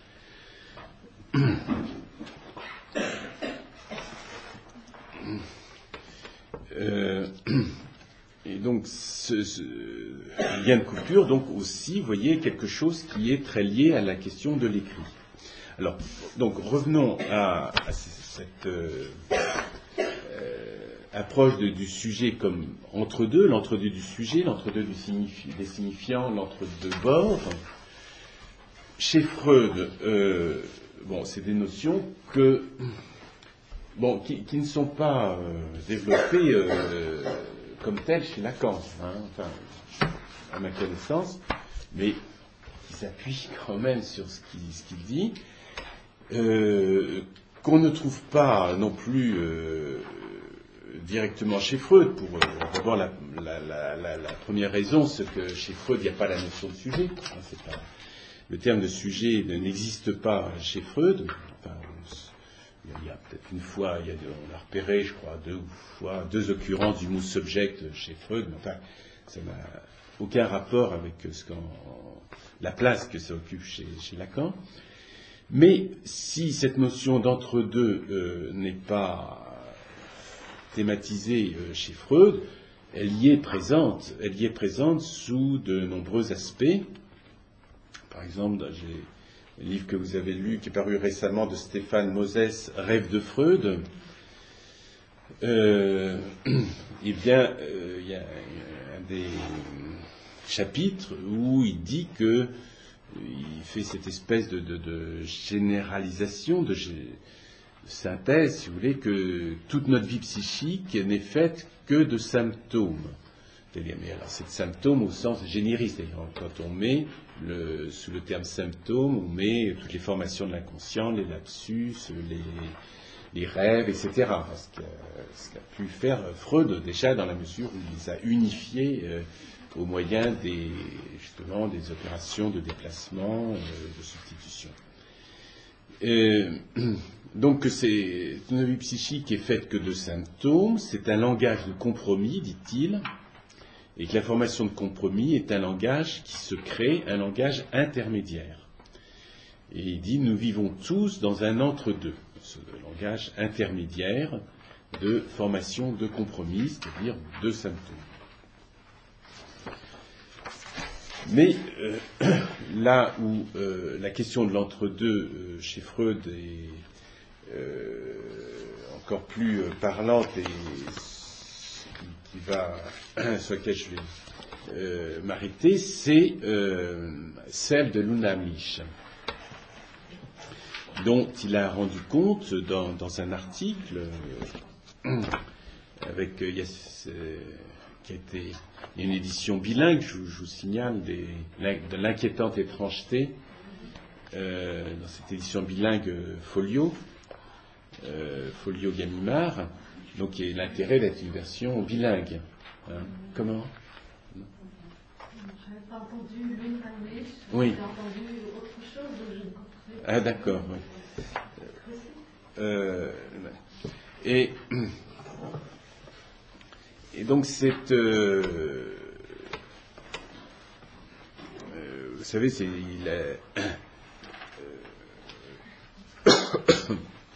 Et donc, ce lien de coupure, donc aussi, vous voyez, quelque chose qui est très lié à la question de l'écrit. Alors, donc, revenons à cette approche du sujet comme entre-deux, l'entre-deux du sujet, l'entre-deux des signifiants, l'entre-deux bords. Chez Freud, c'est des notions qui ne sont pas développées comme telles chez Lacan, à ma connaissance, mais qui s'appuient quand même sur ce qu'il dit, qu'on ne trouve pas non plus directement chez Freud, pour d'abord la première raison, c'est que chez Freud, il n'y a pas la notion de sujet. Le terme de sujet n'existe pas chez Freud. Il y a peut-être une fois, on a repéré, je crois, deux occurrences du mot subject chez Freud, mais ça n'a aucun rapport avec la place que ça occupe chez Lacan. Mais si cette notion d'entre-deux n'est pas thématisée chez Freud, elle y est présente sous de nombreux aspects. Par exemple, j'ai le livre que vous avez lu, qui est paru récemment, de Stéphane Moses, Rêve de Freud. Il y a un des chapitres où il dit que il fait cette espèce de généralisation, de synthèse, si vous voulez, que toute notre vie psychique n'est faite que de symptômes. Mais alors, c'est de symptômes au sens génériste. Quand on met sous le terme symptômes, on met toutes les formations de l'inconscient, les lapsus, les rêves, etc. Ce qu'a pu faire Freud déjà dans la mesure où il les a unifiés au moyen des opérations de déplacement, de substitution. Donc c'est une vie psychique qui est faite que de symptômes, c'est un langage de compromis, dit-il, et que la formation de compromis est un langage qui se crée, un langage intermédiaire. Et il dit, nous vivons tous dans un entre-deux, ce langage intermédiaire de formation de compromis, c'est-à-dire de symptômes. Mais là où la question de l'entre-deux chez Freud est encore plus parlante et sur laquelle je vais m'arrêter, c'est celle de Lunamlich, dont il a rendu compte dans un article avec il y a une édition bilingue, je vous signale, de l'inquiétante étrangeté, dans cette édition bilingue Folio Gallimard, donc il y a l'intérêt d'être une version bilingue. Comment? Je n'avais pas entendu Lunamlich, oui. J'ai entendu autre chose, je ne comprenais pas. Ah d'accord, oui. Et donc cette... vous savez,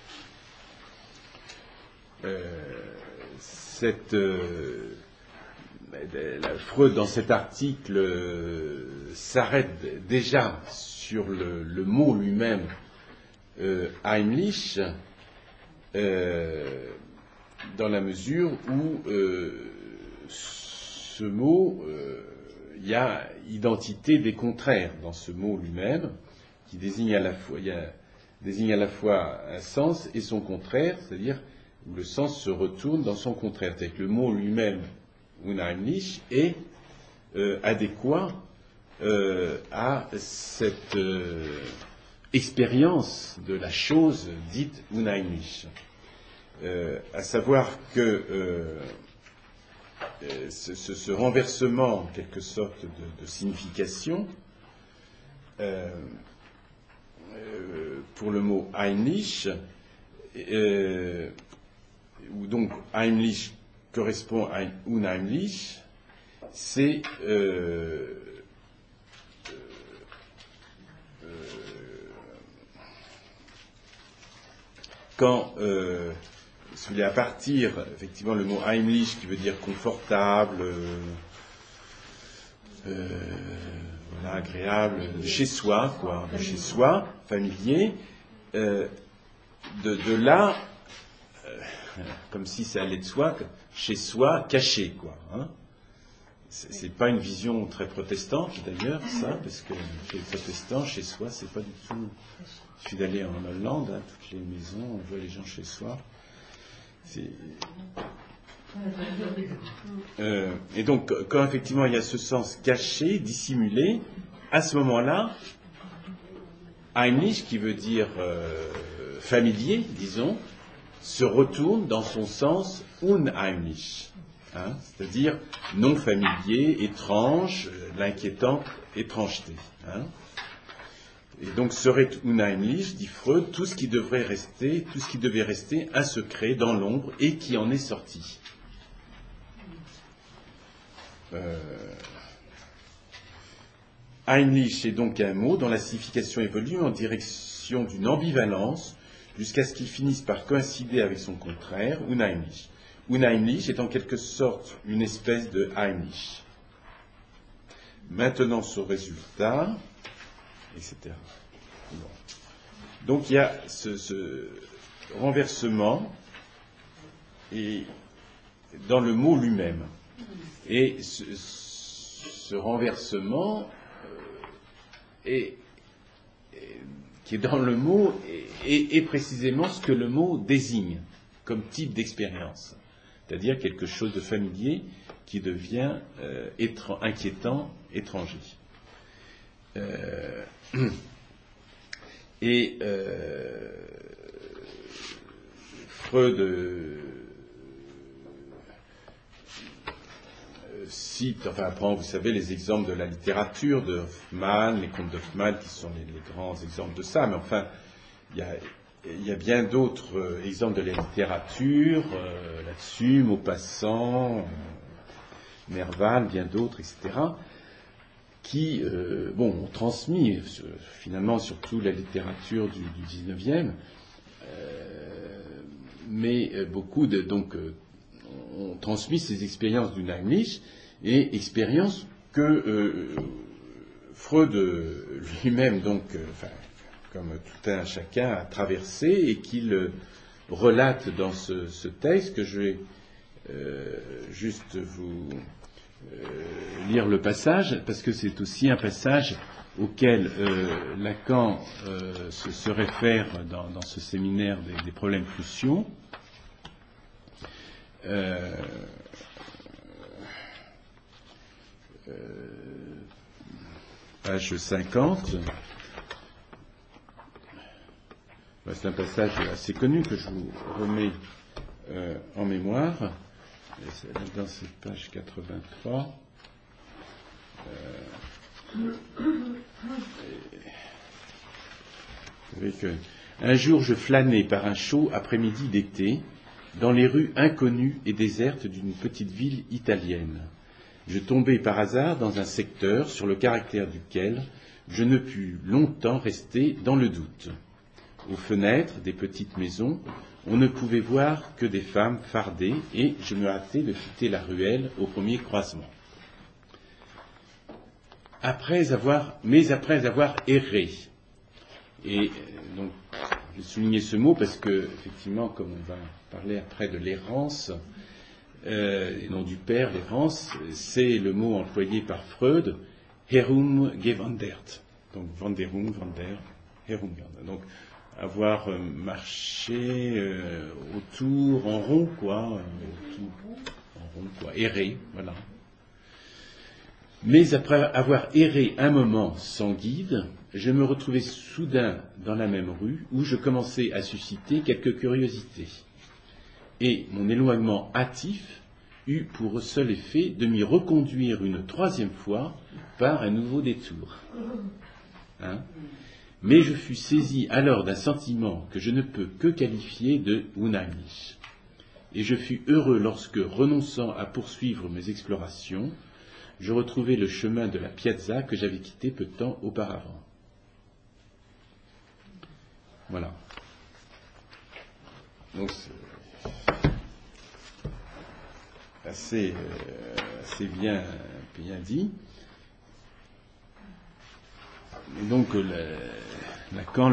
Freud, dans cet article, s'arrête déjà sur le mot lui-même, Heimlich, dans la mesure où ce mot, il y a identité des contraires dans ce mot lui-même, qui désigne à la fois un sens et son contraire, c'est-à-dire où le sens se retourne dans son contraire. C'est-à-dire que le mot lui-même, unheimlich, est adéquat à cette expérience de la chose dite unheimlich. À savoir que ce renversement, en quelque sorte, de signification, pour le mot Heimlich, où donc Heimlich correspond à unheimlich, c'est quand à partir, effectivement, le mot Heimlich qui veut dire confortable, voilà, agréable, chez soi, quoi, chez soi, familier, de là, comme si ça allait de soi, chez soi, caché, quoi. Hein. C'est pas une vision très protestante, d'ailleurs, ça, parce que chez les protestants, chez soi, c'est pas du tout. Il suffit d'aller en Hollande, hein, toutes les maisons, on voit les gens chez soi. Et donc, quand effectivement il y a ce sens caché, dissimulé, à ce moment-là, Heimlich, qui veut dire familier, disons, se retourne dans son sens unheimlich, hein, c'est-à-dire non familier, étrange, l'inquiétante étrangeté. Hein. Et donc serait unheimlich, dit Freud, tout ce qui devait rester un secret dans l'ombre et qui en est sorti. Heimlich est donc un mot dont la signification évolue en direction d'une ambivalence jusqu'à ce qu'il finisse par coïncider avec son contraire, unheimlich. Unheimlich est en quelque sorte une espèce de Heimlich. Maintenant son résultat, etc. Bon. Donc il y a ce renversement et dans le mot lui-même. Et ce renversement qui est dans le mot est précisément ce que le mot désigne comme type d'expérience. C'est-à-dire quelque chose de familier qui devient inquiétant, étranger. Freud cite, prend, vous savez, les exemples de la littérature de Hoffmann, les contes d'Hoffmann qui sont les grands exemples de ça, mais enfin, il y a bien d'autres exemples de la littérature là-dessus, Maupassant, Nerval, bien d'autres, etc., qui ont transmis, finalement, surtout la littérature du 19e, mais beaucoup ont transmis ces expériences du Heimlich, et expériences que Freud lui-même, comme tout un chacun, a traversé et qu'il relate dans ce texte que je vais juste vous lire le passage, parce que c'est aussi un passage auquel Lacan se réfère dans ce séminaire des problèmes cruciaux. Page 50. C'est un passage assez connu que je vous remets en mémoire. Dans cette page 83. Un jour, je flânais par un chaud après-midi d'été dans les rues inconnues et désertes d'une petite ville italienne. Je tombai par hasard dans un secteur sur le caractère duquel je ne pus longtemps rester dans le doute. Aux fenêtres des petites maisons, on ne pouvait voir que des femmes fardées, et je me hâtais de quitter la ruelle au premier croisement. Après avoir erré, et donc je soulignais ce mot parce que, effectivement, comme on va parler après de l'errance, et non du père, l'errance, c'est le mot employé par Freud, herumgewandert. Donc wanderum, wander, herumgewandert. Donc avoir marché autour, en rond, quoi, erré, voilà. Mais après avoir erré un moment sans guide, je me retrouvais soudain dans la même rue où je commençais à susciter quelques curiosités. Et mon éloignement hâtif eut pour seul effet de m'y reconduire une troisième fois par un nouveau détour. Mais je fus saisi alors d'un sentiment que je ne peux que qualifier de unheimlich. Et je fus heureux lorsque, renonçant à poursuivre mes explorations, je retrouvai le chemin de la piazza que j'avais quitté peu de temps auparavant. Voilà. Donc, c'est assez bien dit. Et donc, Lacan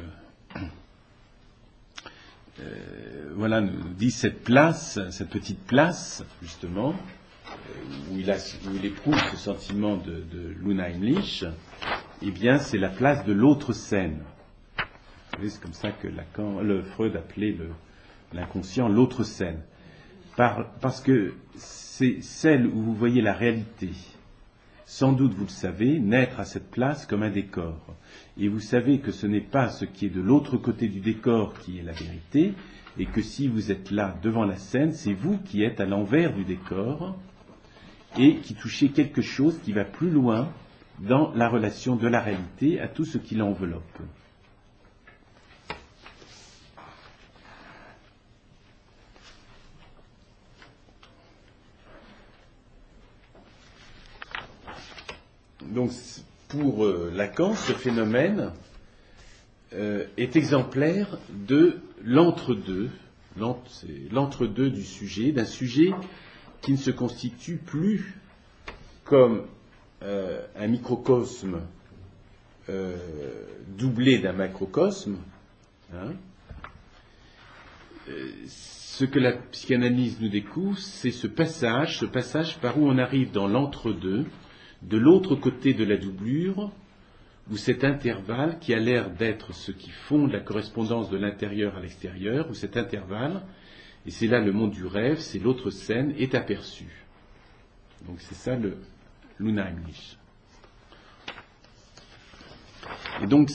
voilà, nous dit cette petite place, justement, où il éprouve ce sentiment de l'unheimlich, eh bien, c'est la place de l'autre scène. Vous savez, c'est comme ça que Freud appelait l'inconscient l'autre scène. Parce que c'est celle où vous voyez la réalité. Sans doute, vous le savez, naître à cette place comme un décor. Et vous savez que ce n'est pas ce qui est de l'autre côté du décor qui est la vérité, et que si vous êtes là devant la scène, c'est vous qui êtes à l'envers du décor, et qui touchez quelque chose qui va plus loin dans la relation de la réalité à tout ce qui l'enveloppe. Donc, pour Lacan, ce phénomène est exemplaire de l'entre-deux, c'est l'entre-deux du sujet, d'un sujet qui ne se constitue plus comme un microcosme doublé d'un macrocosme. Ce que la psychanalyse nous découvre, c'est ce passage par où on arrive dans l'entre-deux, de l'autre côté de la doublure, où cet intervalle qui a l'air d'être ce qui fonde la correspondance de l'intérieur à l'extérieur, où cet intervalle, et c'est là le monde du rêve, c'est l'autre scène, est aperçu. Donc c'est ça l'unheimlich. Et donc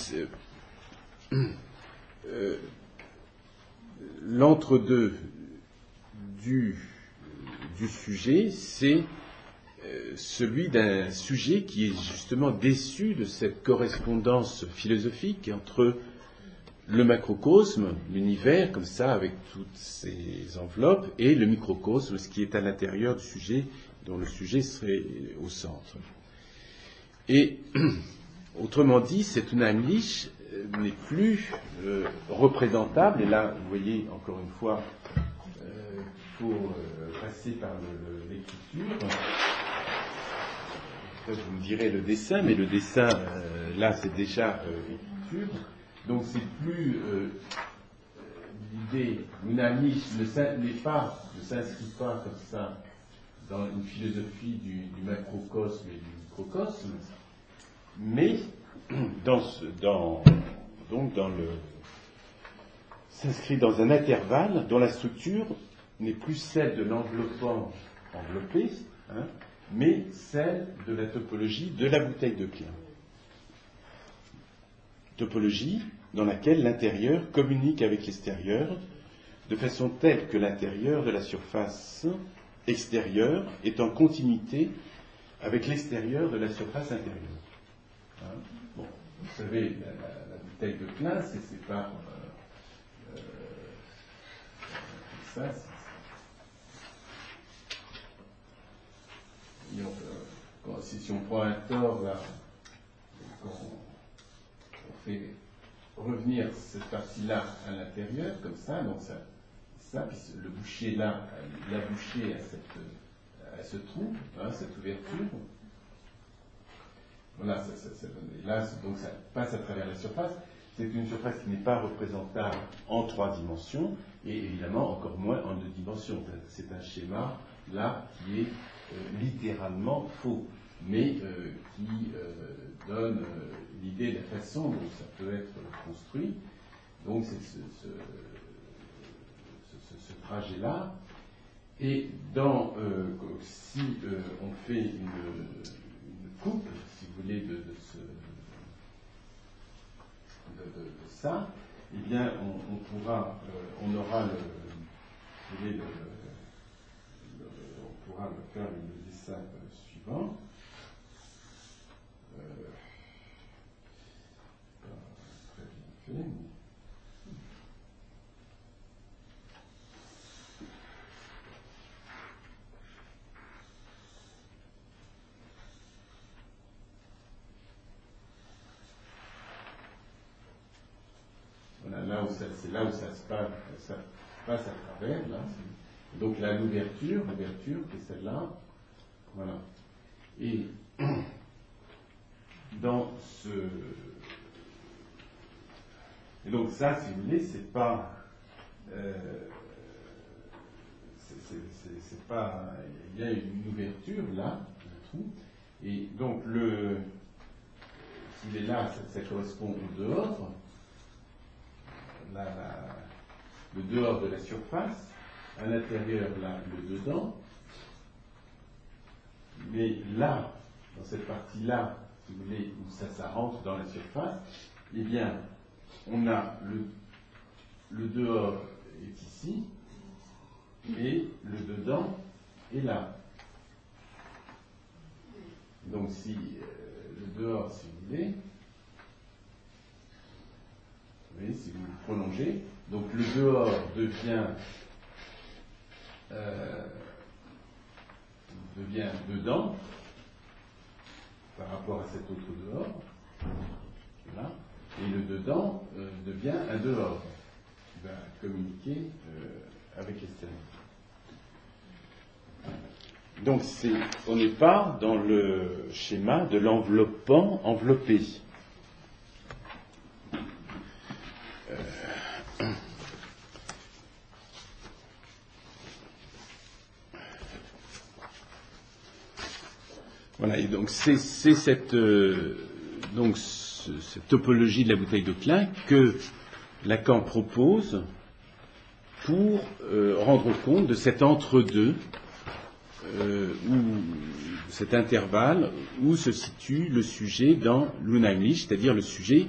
l'entre-deux du sujet, c'est celui d'un sujet qui est justement déçu de cette correspondance philosophique entre le macrocosme, l'univers, comme ça, avec toutes ses enveloppes, et le microcosme, ce qui est à l'intérieur du sujet, dont le sujet serait au centre. Et, autrement dit, cette unheimlich n'est plus représentable, et là, vous voyez, encore une fois, pour passer par l'écriture. Vous me direz le dessin, mais le dessin, là, c'est déjà l'écriture. Donc, c'est plus l'idée, l'unheimlich ne s'inscrit pas comme ça dans une philosophie du macrocosme et du microcosme, mais s'inscrit dans un intervalle dont la structure n'est plus celle de l'enveloppant enveloppé, mais celle de la topologie de la bouteille de Klein. Topologie dans laquelle l'intérieur communique avec l'extérieur de façon telle que l'intérieur de la surface extérieure est en continuité avec l'extérieur de la surface intérieure. Bon, vous savez, la bouteille de Klein, c'est par ça. Si on prend un tore, là, on fait revenir cette partie-là à l'intérieur, comme ça, donc ça puis le boucher là, la boucher à ce trou, hein, cette ouverture. Voilà, et là, donc ça passe à travers la surface. C'est une surface qui n'est pas représentable en 3 dimensions, et évidemment encore moins en 2 dimensions. C'est un schéma, là, qui est littéralement faux, mais qui donne l'idée de la façon dont ça peut être construit. Donc c'est ce trajet-là. Et si on fait une coupe, si vous voulez, de ça, eh bien, on aura on pourra faire le dessin suivant. Pas très bien fait, mais... Voilà, c'est là où ça se passe à travers, là. Donc là, l'ouverture qui est celle-là, voilà. Et et donc ça, si vous voulez, c'est pas, c'est pas, il y a une ouverture là, un trou, et donc s'il est là, ça correspond au dehors. Le dehors de la surface, à l'intérieur, là, le dedans. Mais là, dans cette partie-là, si vous voulez, où ça rentre dans la surface, eh bien, on a le dehors est ici, et le dedans est là. Donc, si le dehors, si vous voulez, si vous le prolongez, donc le dehors devient dedans par rapport à cet autre dehors, voilà, et le dedans devient un dehors qui va communiquer avec l'extérieur. Donc on n'est pas dans le schéma de l'enveloppant enveloppé. Voilà, et donc c'est cette topologie de la bouteille de Klein que Lacan propose pour rendre compte de cet entre-deux, cet intervalle où se situe le sujet dans l'Unheimlich, c'est-à-dire le sujet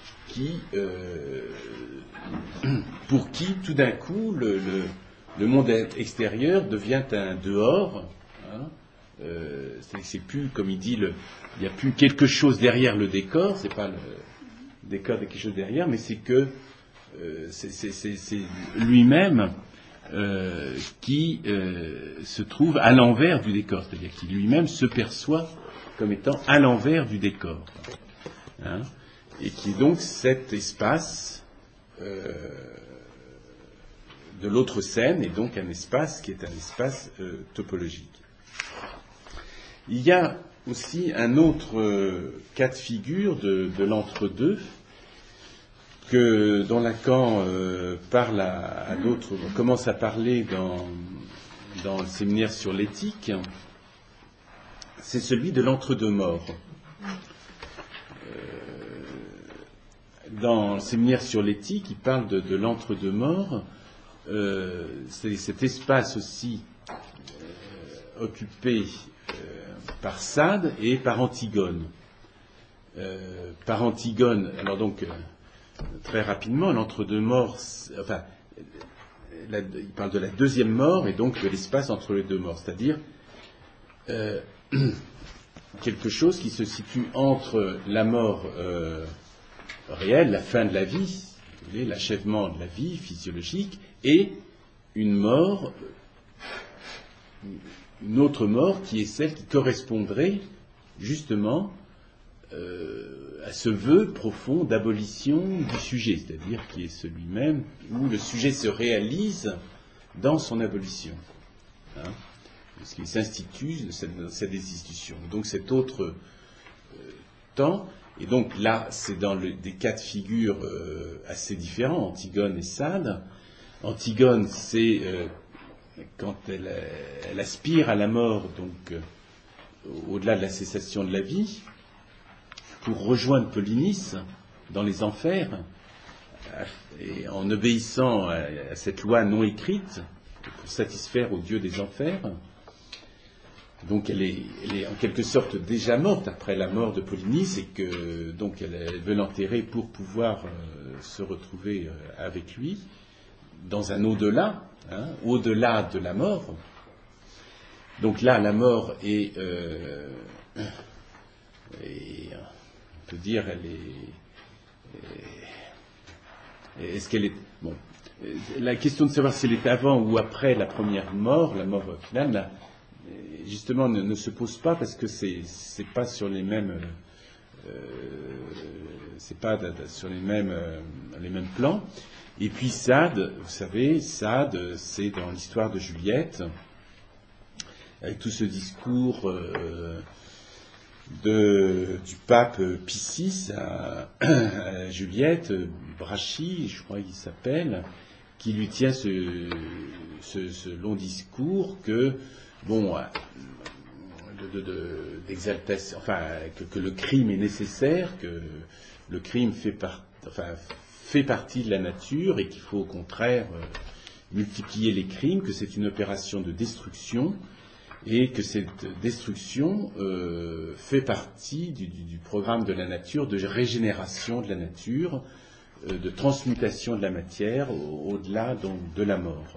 pour qui tout d'un coup le monde extérieur devient un dehors. Hein, c'est plus, comme il dit, il n'y a plus quelque chose derrière le décor, c'est pas le décor de quelque chose derrière, mais c'est que c'est lui-même qui se trouve à l'envers du décor, c'est-à-dire qu'il lui-même se perçoit comme étant à l'envers du décor. Hein, et qui est donc cet espace de l'autre scène, et donc un espace qui est un espace topologique. Il y a aussi un autre cas de figure de l'entre-deux dont Lacan parle à d'autres, commence à parler dans le séminaire sur l'éthique. C'est celui de l'entre-deux-morts. Dans le séminaire sur l'éthique, il parle de l'entre-deux-morts. C'est cet espace aussi occupé par Sade et par Antigone. Par Antigone, alors donc, très rapidement, l'entre-deux-morts, enfin, il parle de la deuxième mort et donc de l'espace entre les deux morts, c'est-à-dire quelque chose qui se situe entre la mort réelle, la fin de la vie, l'achèvement de la vie physiologique, et une mort, une autre mort qui est celle qui correspondrait justement à ce vœu profond d'abolition du sujet, c'est-à-dire qui est celui-même où le sujet se réalise dans son abolition, parce qu'il s'institue dans cette institution. Donc cet autre temps, et donc là c'est dans des cas de figure assez différents, Antigone et Sade. Antigone, c'est quand elle aspire à la mort, donc au-delà de la cessation de la vie, pour rejoindre Polynice dans les enfers, et en obéissant à cette loi non écrite, pour satisfaire au dieu des enfers. Donc elle est en quelque sorte déjà morte après la mort de Polynice, et que donc elle veut l'enterrer pour pouvoir se retrouver avec lui dans un au-delà, au-delà de la mort. Donc là, la mort est, on peut dire, est-ce qu'elle est, bon, la question de savoir si elle est avant ou après la première mort, la mort finale, là, justement ne se pose pas, parce que c'est pas sur les mêmes, c'est pas sur les mêmes plans. Et puis Sade, vous savez, Sade, c'est dans l'histoire de Juliette, avec tout ce discours du pape Pie VI à Juliette, Brachy, je crois qu'il s'appelle, qui lui tient ce long discours que, bon, d'exaltation, enfin, que le crime est nécessaire, que le crime fait partie de la nature, et qu'il faut au contraire multiplier les crimes, que c'est une opération de destruction, et que cette destruction fait partie du programme de la nature, de régénération de la nature, de transmutation de la matière au-delà donc de la mort.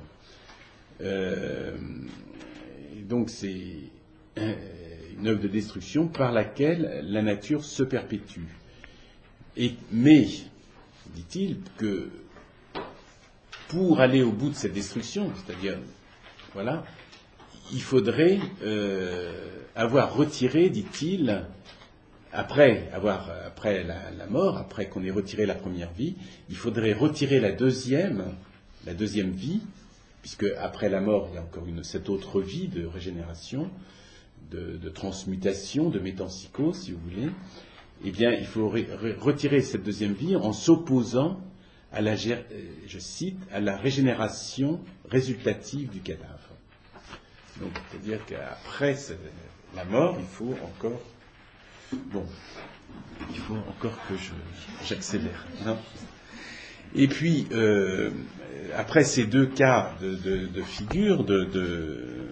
Donc c'est une œuvre de destruction par laquelle la nature se perpétue. Mais, dit-il, que pour aller au bout de cette destruction, c'est-à-dire, voilà, il faudrait avoir retiré, dit-il, après la mort, après qu'on ait retiré la première vie, il faudrait retirer la deuxième vie, puisque après la mort, il y a encore cette autre vie de régénération, de transmutation, de métempsychose, si vous voulez. Eh bien, il faut retirer cette deuxième vie en s'opposant à je cite, à la régénération résultative du cadavre. Donc, c'est-à-dire qu'après la mort, il faut encore que j'accélère. Non. Et puis, après ces deux cas de figure de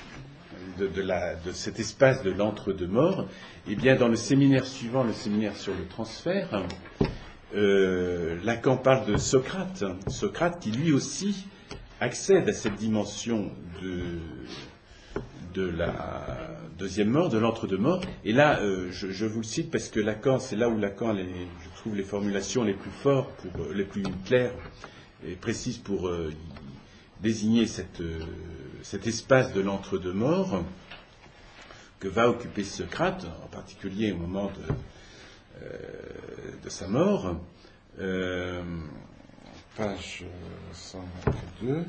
cet espace de l'entre-deux-morts, eh bien, dans le séminaire suivant, le séminaire sur le transfert, Lacan parle de Socrate. Socrate qui lui aussi accède à cette dimension de la deuxième mort, de l'entre-deux-morts. Et là, je vous le cite parce que Lacan, c'est là où Lacan, je trouve les formulations les plus fortes, les plus claires et précises pour désigner cet espace de l'entre-deux-morts que va occuper Socrate, en particulier au moment de sa mort. Page 122.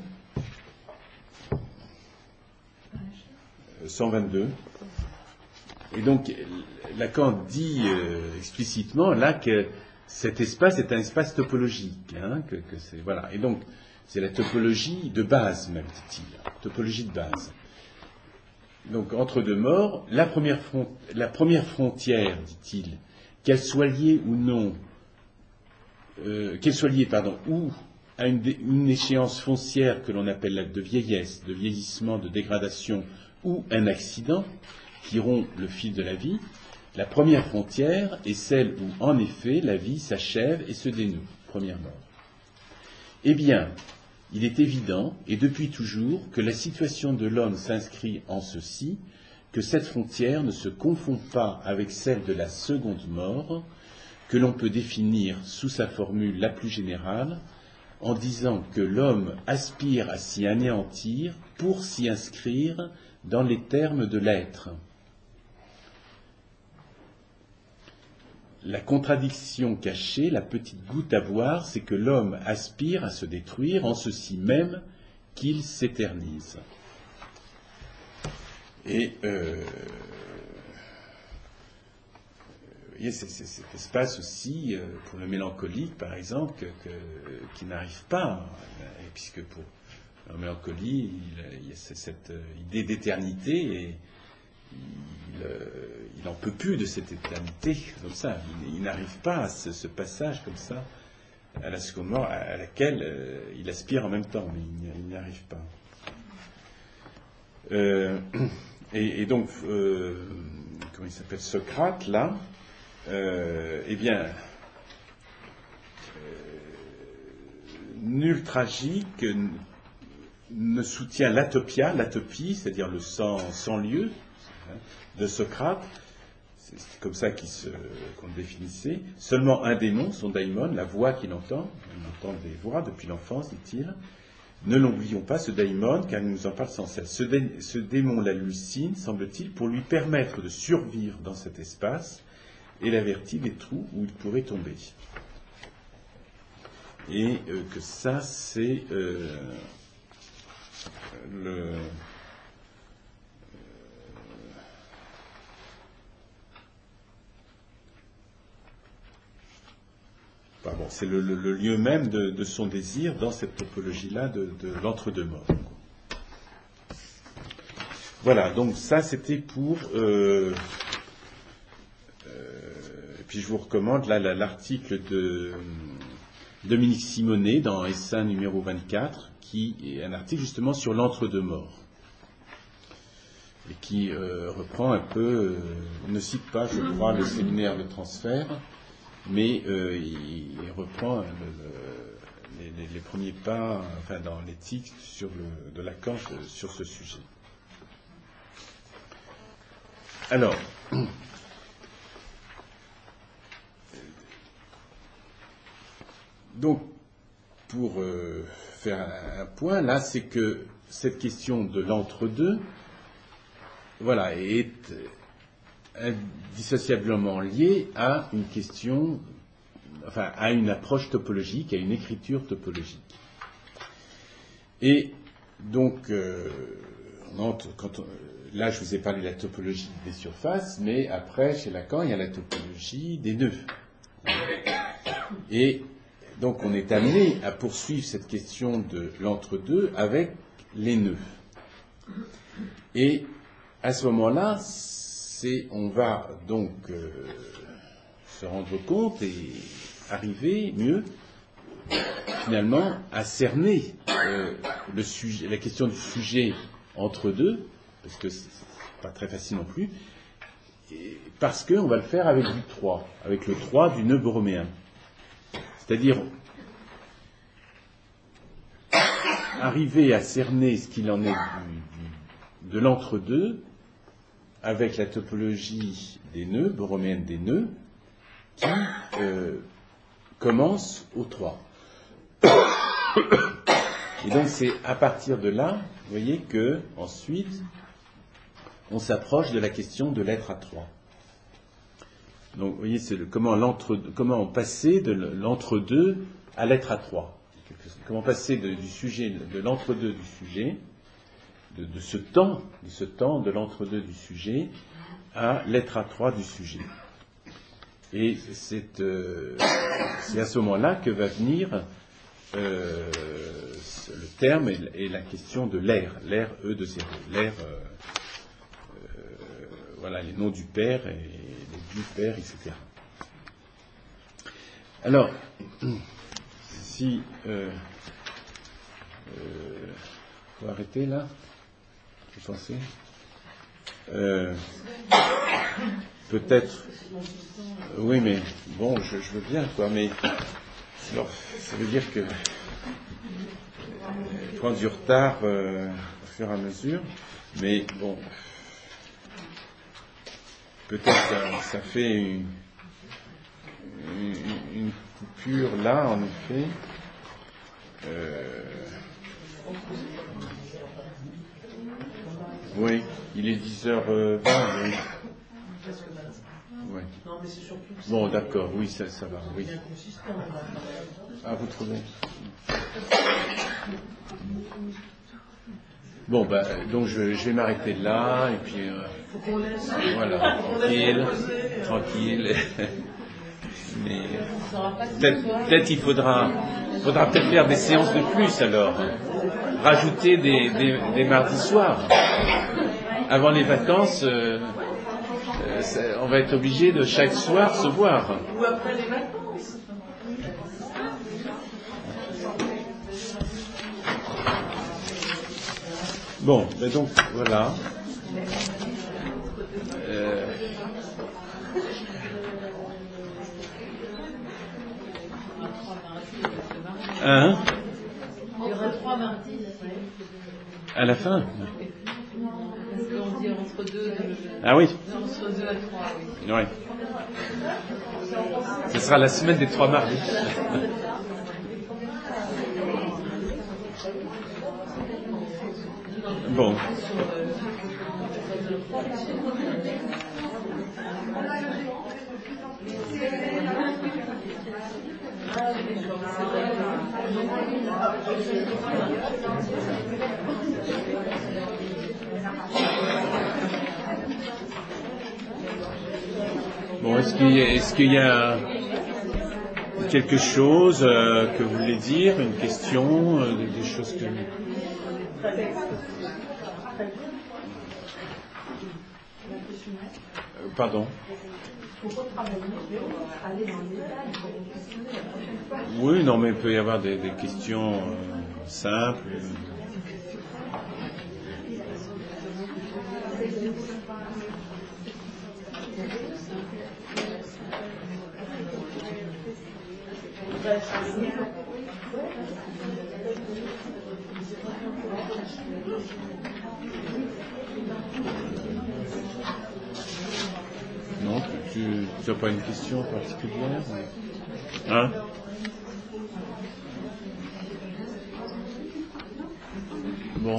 122. Et donc, Lacan dit explicitement là que cet espace est un espace topologique. Que c'est, voilà. Et donc, c'est la topologie de base, même, dit-il. Topologie de base. Donc, entre deux morts, la première frontière, dit-il, qu'elle soit liée ou non, ou à une échéance foncière que l'on appelle de vieillesse, de vieillissement, de dégradation, ou un accident qui rompt le fil de la vie, la première frontière est celle où, en effet, la vie s'achève et se dénoue, première mort. Eh bien, il est évident, et depuis toujours, que la situation de l'homme s'inscrit en ceci, que cette frontière ne se confond pas avec celle de la seconde mort, que l'on peut définir sous sa formule la plus générale, en disant que l'homme aspire à s'y anéantir pour s'y inscrire dans les termes de l'être. la contradiction cachée, la petite goutte à boire, c'est que l'homme aspire à se détruire en ceci même qu'il s'éternise. Et voyez, c'est cet espace aussi, pour le mélancolique, par exemple, qui n'arrive pas, puisque pour la mélancolie, il y a cette idée d'éternité, et il n'en peut plus de cette éternité, comme ça. Il n'arrive pas à ce passage, comme ça, à la seconde mort, à laquelle il aspire en même temps, mais il n'y arrive pas. Et donc, comment il s'appelle, Socrate, là, eh bien, nul tragique ne soutient l'atopie, c'est-à-dire le sans lieu, de Socrate. C'est comme ça qu'on le définissait. Seulement un démon, son daimon, la voix qu'il entend, on entend des voix depuis l'enfance, dit-il. Ne l'oublions pas, ce daimon, car il nous en parle sans cesse. Ce démon l'hallucine, semble-t-il, pour lui permettre de survivre dans cet espace et l'avertit des trous où il pourrait tomber. Et que ça, c'est c'est le lieu même de son désir dans cette topologie-là de l'entre-deux-morts. Voilà, donc ça c'était pour... puis je vous recommande là l'article de Dominique Simonet dans Essaim numéro 24, qui est un article justement sur l'entre-deux-morts. Et qui reprend un peu, ne cite pas, je crois, le séminaire de transfert, mais il reprend les premiers pas, enfin, dans l'éthique de Lacan sur ce sujet. Alors, donc, pour faire un point, là, c'est que cette question de l'entre-deux, voilà, est indissociablement liée à une question, enfin, à une approche topologique, à une écriture topologique. Et donc, là, je vous ai parlé de la topologie des surfaces, mais après, chez Lacan, il y a la topologie des nœuds. Et donc, on est amené à poursuivre cette question de l'entre-deux avec les nœuds. Et à ce moment-là, on va donc se rendre compte et arriver mieux, finalement, à cerner la question du sujet entre deux, parce que c'est pas très facile non plus, parce qu'on va le faire avec du 3, avec le 3 du nœud borroméen. C'est-à-dire arriver à cerner ce qu'il en est de l'entre-deux avec la topologie des nœuds, borroméenne des nœuds, qui commence au 3. Et donc c'est à partir de là, vous voyez, que ensuite on s'approche de la question de l'être à 3. Donc vous voyez, c'est comment passer de l'entre-deux à l'être à 3. Comment passer du sujet, de l'entre-deux du sujet, de ce temps de l'entre-deux du sujet à l'être à 3 du sujet. Et c'est à ce moment-là que va venir le terme et la question de l'air E de 0, l'air, voilà, les noms du Père et les du Père, etc. Alors, si faut arrêter là, vous pensez peut-être, oui, mais bon, je veux bien, quoi, mais alors, ça veut dire que prendre du retard au fur et à mesure, mais bon, peut-être ça fait une coupure là, en effet. Oui, il est 10h20, oui. Ouais. Non, mais c'est surtout que Bon, d'accord, oui, ça va. Oui. c'est inconsistant. Ah, vous trouvez? Bon, donc je vais m'arrêter là, et puis Faut qu'on laisse. voilà, tranquille. Mais peut-être il faudra peut-être faire des séances de plus alors, rajouter des mardis soirs. Avant les vacances, on va être obligé de chaque soir se voir. Ou après les vacances. Bon, donc voilà. Hein? Il y aura 3 mardis. À la fin? Parce qu'on dit entre 2. Ah oui. Entre 2 à 3, oui. Oui. Ce sera la semaine des 3 mardis. Bon. Bon, est-ce qu'il y a quelque chose que vous voulez dire, une question, des choses que... Pardon? Oui, non, mais il peut y avoir des questions simples. Non, tu n'as pas une question particulière? Hein? Bon.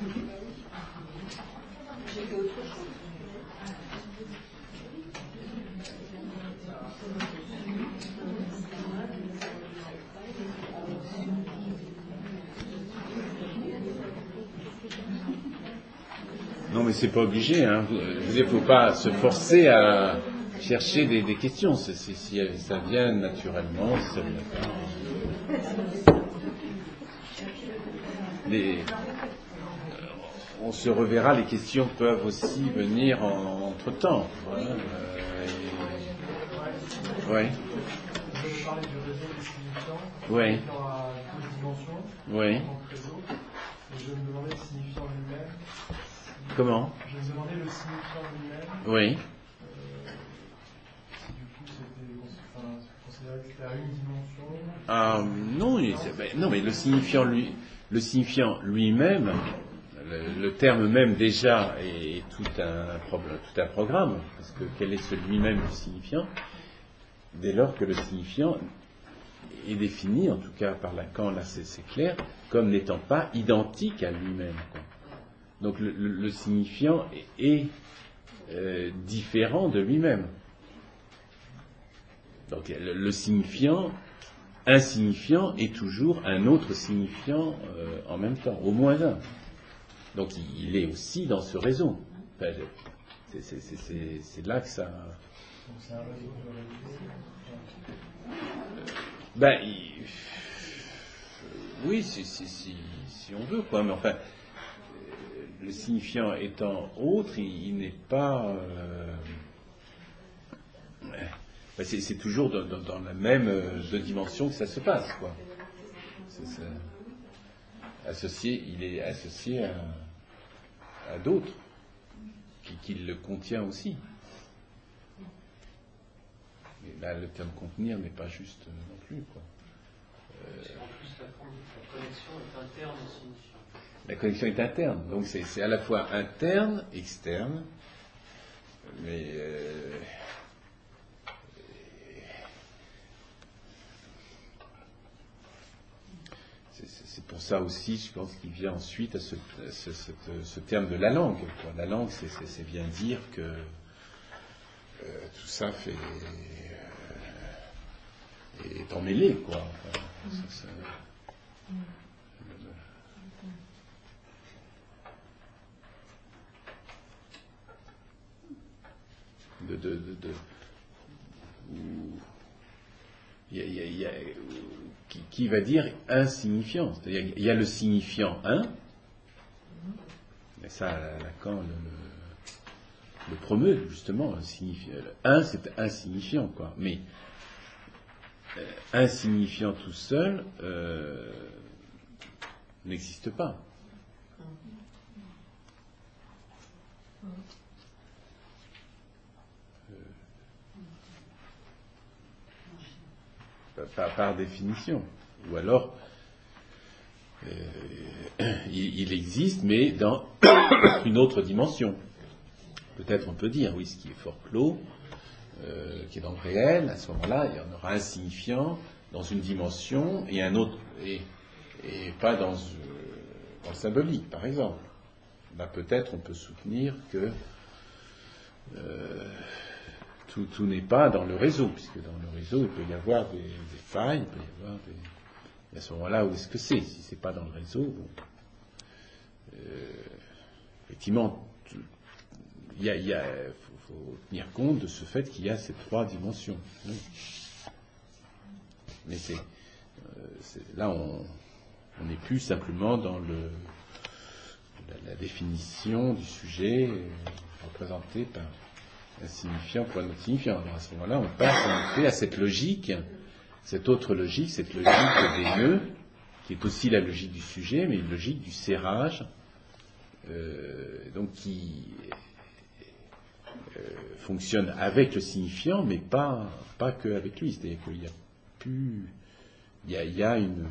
Non, mais c'est pas obligé, hein. Il ne faut pas se forcer à chercher des questions. Si ça vient naturellement, si ça vient pas. On se reverra, les questions peuvent aussi venir entre-temps. Oui. Je parlais du réseau des signifiants. Oui. Il y aura 2 dimensions. Oui. En tant que réseau. Et je me demandais le signifiant lui-même. Comment? Je me demandais le signifiant lui-même. Oui. Si du coup c'était considéré que c'était à une dimension. Ah non, non, mais le signifiant lui-même, le terme même déjà est tout un programme, parce que quel est ce lui-même du signifiant? Dès lors que le signifiant est défini, en tout cas par Lacan, là c'est clair, comme n'étant pas identique à lui-même. Donc le signifiant est différent de lui-même. Donc le signifiant, un signifiant est toujours un autre signifiant en même temps, au moins un. Donc il est aussi dans ce réseau. Enfin, c'est là que ça... Donc c'est un réseau de réalité. Oui, si on veut, quoi. Mais enfin, le signifiant étant autre, il n'est pas... c'est toujours dans la même dimension que ça se passe, quoi. Il est associé à d'autres, qui le contient aussi. Mais là, le terme contenir n'est pas juste non plus, quoi. En plus, la connexion est interne au signifiant. La connexion est interne, donc c'est à la fois interne, externe, mais c'est pour ça aussi, je pense qu'il vient ensuite à ce terme de la langue, quoi. La langue, c'est bien dire que tout ça est emmêlé, quoi. Enfin, qui va dire insignifiant. C'est-à-dire il y a le signifiant un, et ça Lacan le promeut justement. Un c'est insignifiant, quoi. Mais insignifiant tout seul n'existe pas. Par définition. Ou alors, il existe, mais dans une autre dimension. Peut-être on peut dire, oui, ce qui est fort clos, qui est dans le réel, à ce moment-là, il y en aura un signifiant dans une dimension et un autre, et pas dans le symbolique, par exemple. Là, peut-être on peut soutenir que tout n'est pas dans le réseau, puisque dans le réseau, il peut y avoir des failles, il peut y avoir et à ce moment-là, où est-ce que c'est? Si c'est pas dans le réseau, bon. Effectivement, faut tenir compte de ce fait qu'il y a ces trois dimensions. Oui. Mais là, on n'est plus simplement dans la définition du sujet représenté par un signifiant pour un autre signifiant. Alors à ce moment-là, on passe en fait à cette logique, cette autre logique, cette logique des nœuds, qui est aussi la logique du sujet, mais une logique du serrage, donc qui fonctionne avec le signifiant, mais pas que avec lui. C'est-à-dire qu'il y a plus, il y a une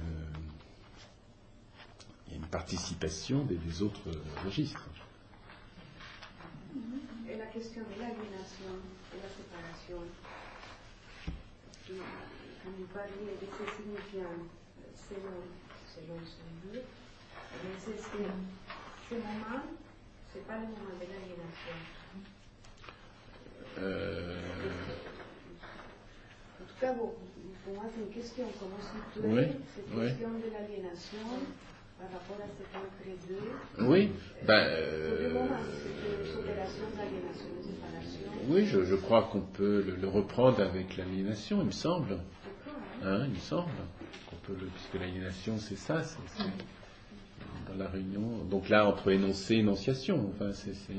participation des autres registres. Et la question de l'aliénation et la séparation, quand vous parlez de ces signifiants selon son but, mais ce moment, ce n'est pas le moment de l'aliénation. En tout cas, pour moi, c'est une question. Comment situer cette question de l'aliénation par rapport à cet entre-deux? Oui, oui, je crois qu'on peut le reprendre avec l'aliénation, il me semble. Il me semble qu'on peut puisque l'aliénation, c'est ça, c'est dans la réunion. Donc là, entre énoncé et énonciation, enfin,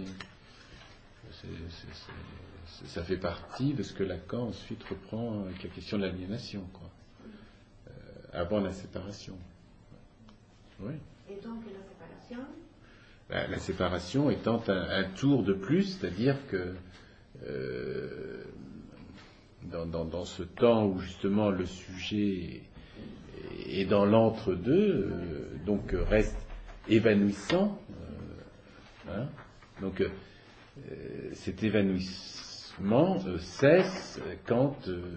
ça fait partie de ce que Lacan ensuite reprend avec la question de l'aliénation, quoi. Avant la séparation. Oui. Et donc la séparation? La séparation étant un tour de plus, c'est-à-dire que dans ce temps où justement le sujet est dans l'entre-deux, donc reste évanouissant, donc cet évanouissement cesse quand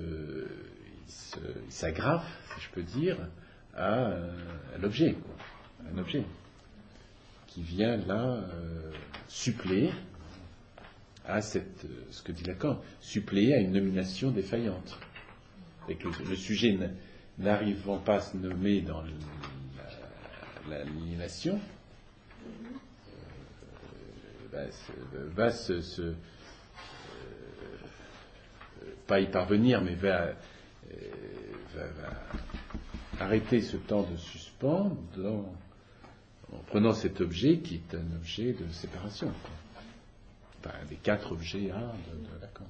il s'aggrave, si je peux dire, à l'objet, quoi. Un objet qui vient là suppléer à ce que dit Lacan, suppléer à une nomination défaillante. Et que le sujet n'arrivant pas à se nommer dans l'aliénation, va pas y parvenir, mais va arrêter ce temps de suspens en prenant cet objet qui est un objet de séparation, quoi. Enfin, des 4 objets A de Lacan.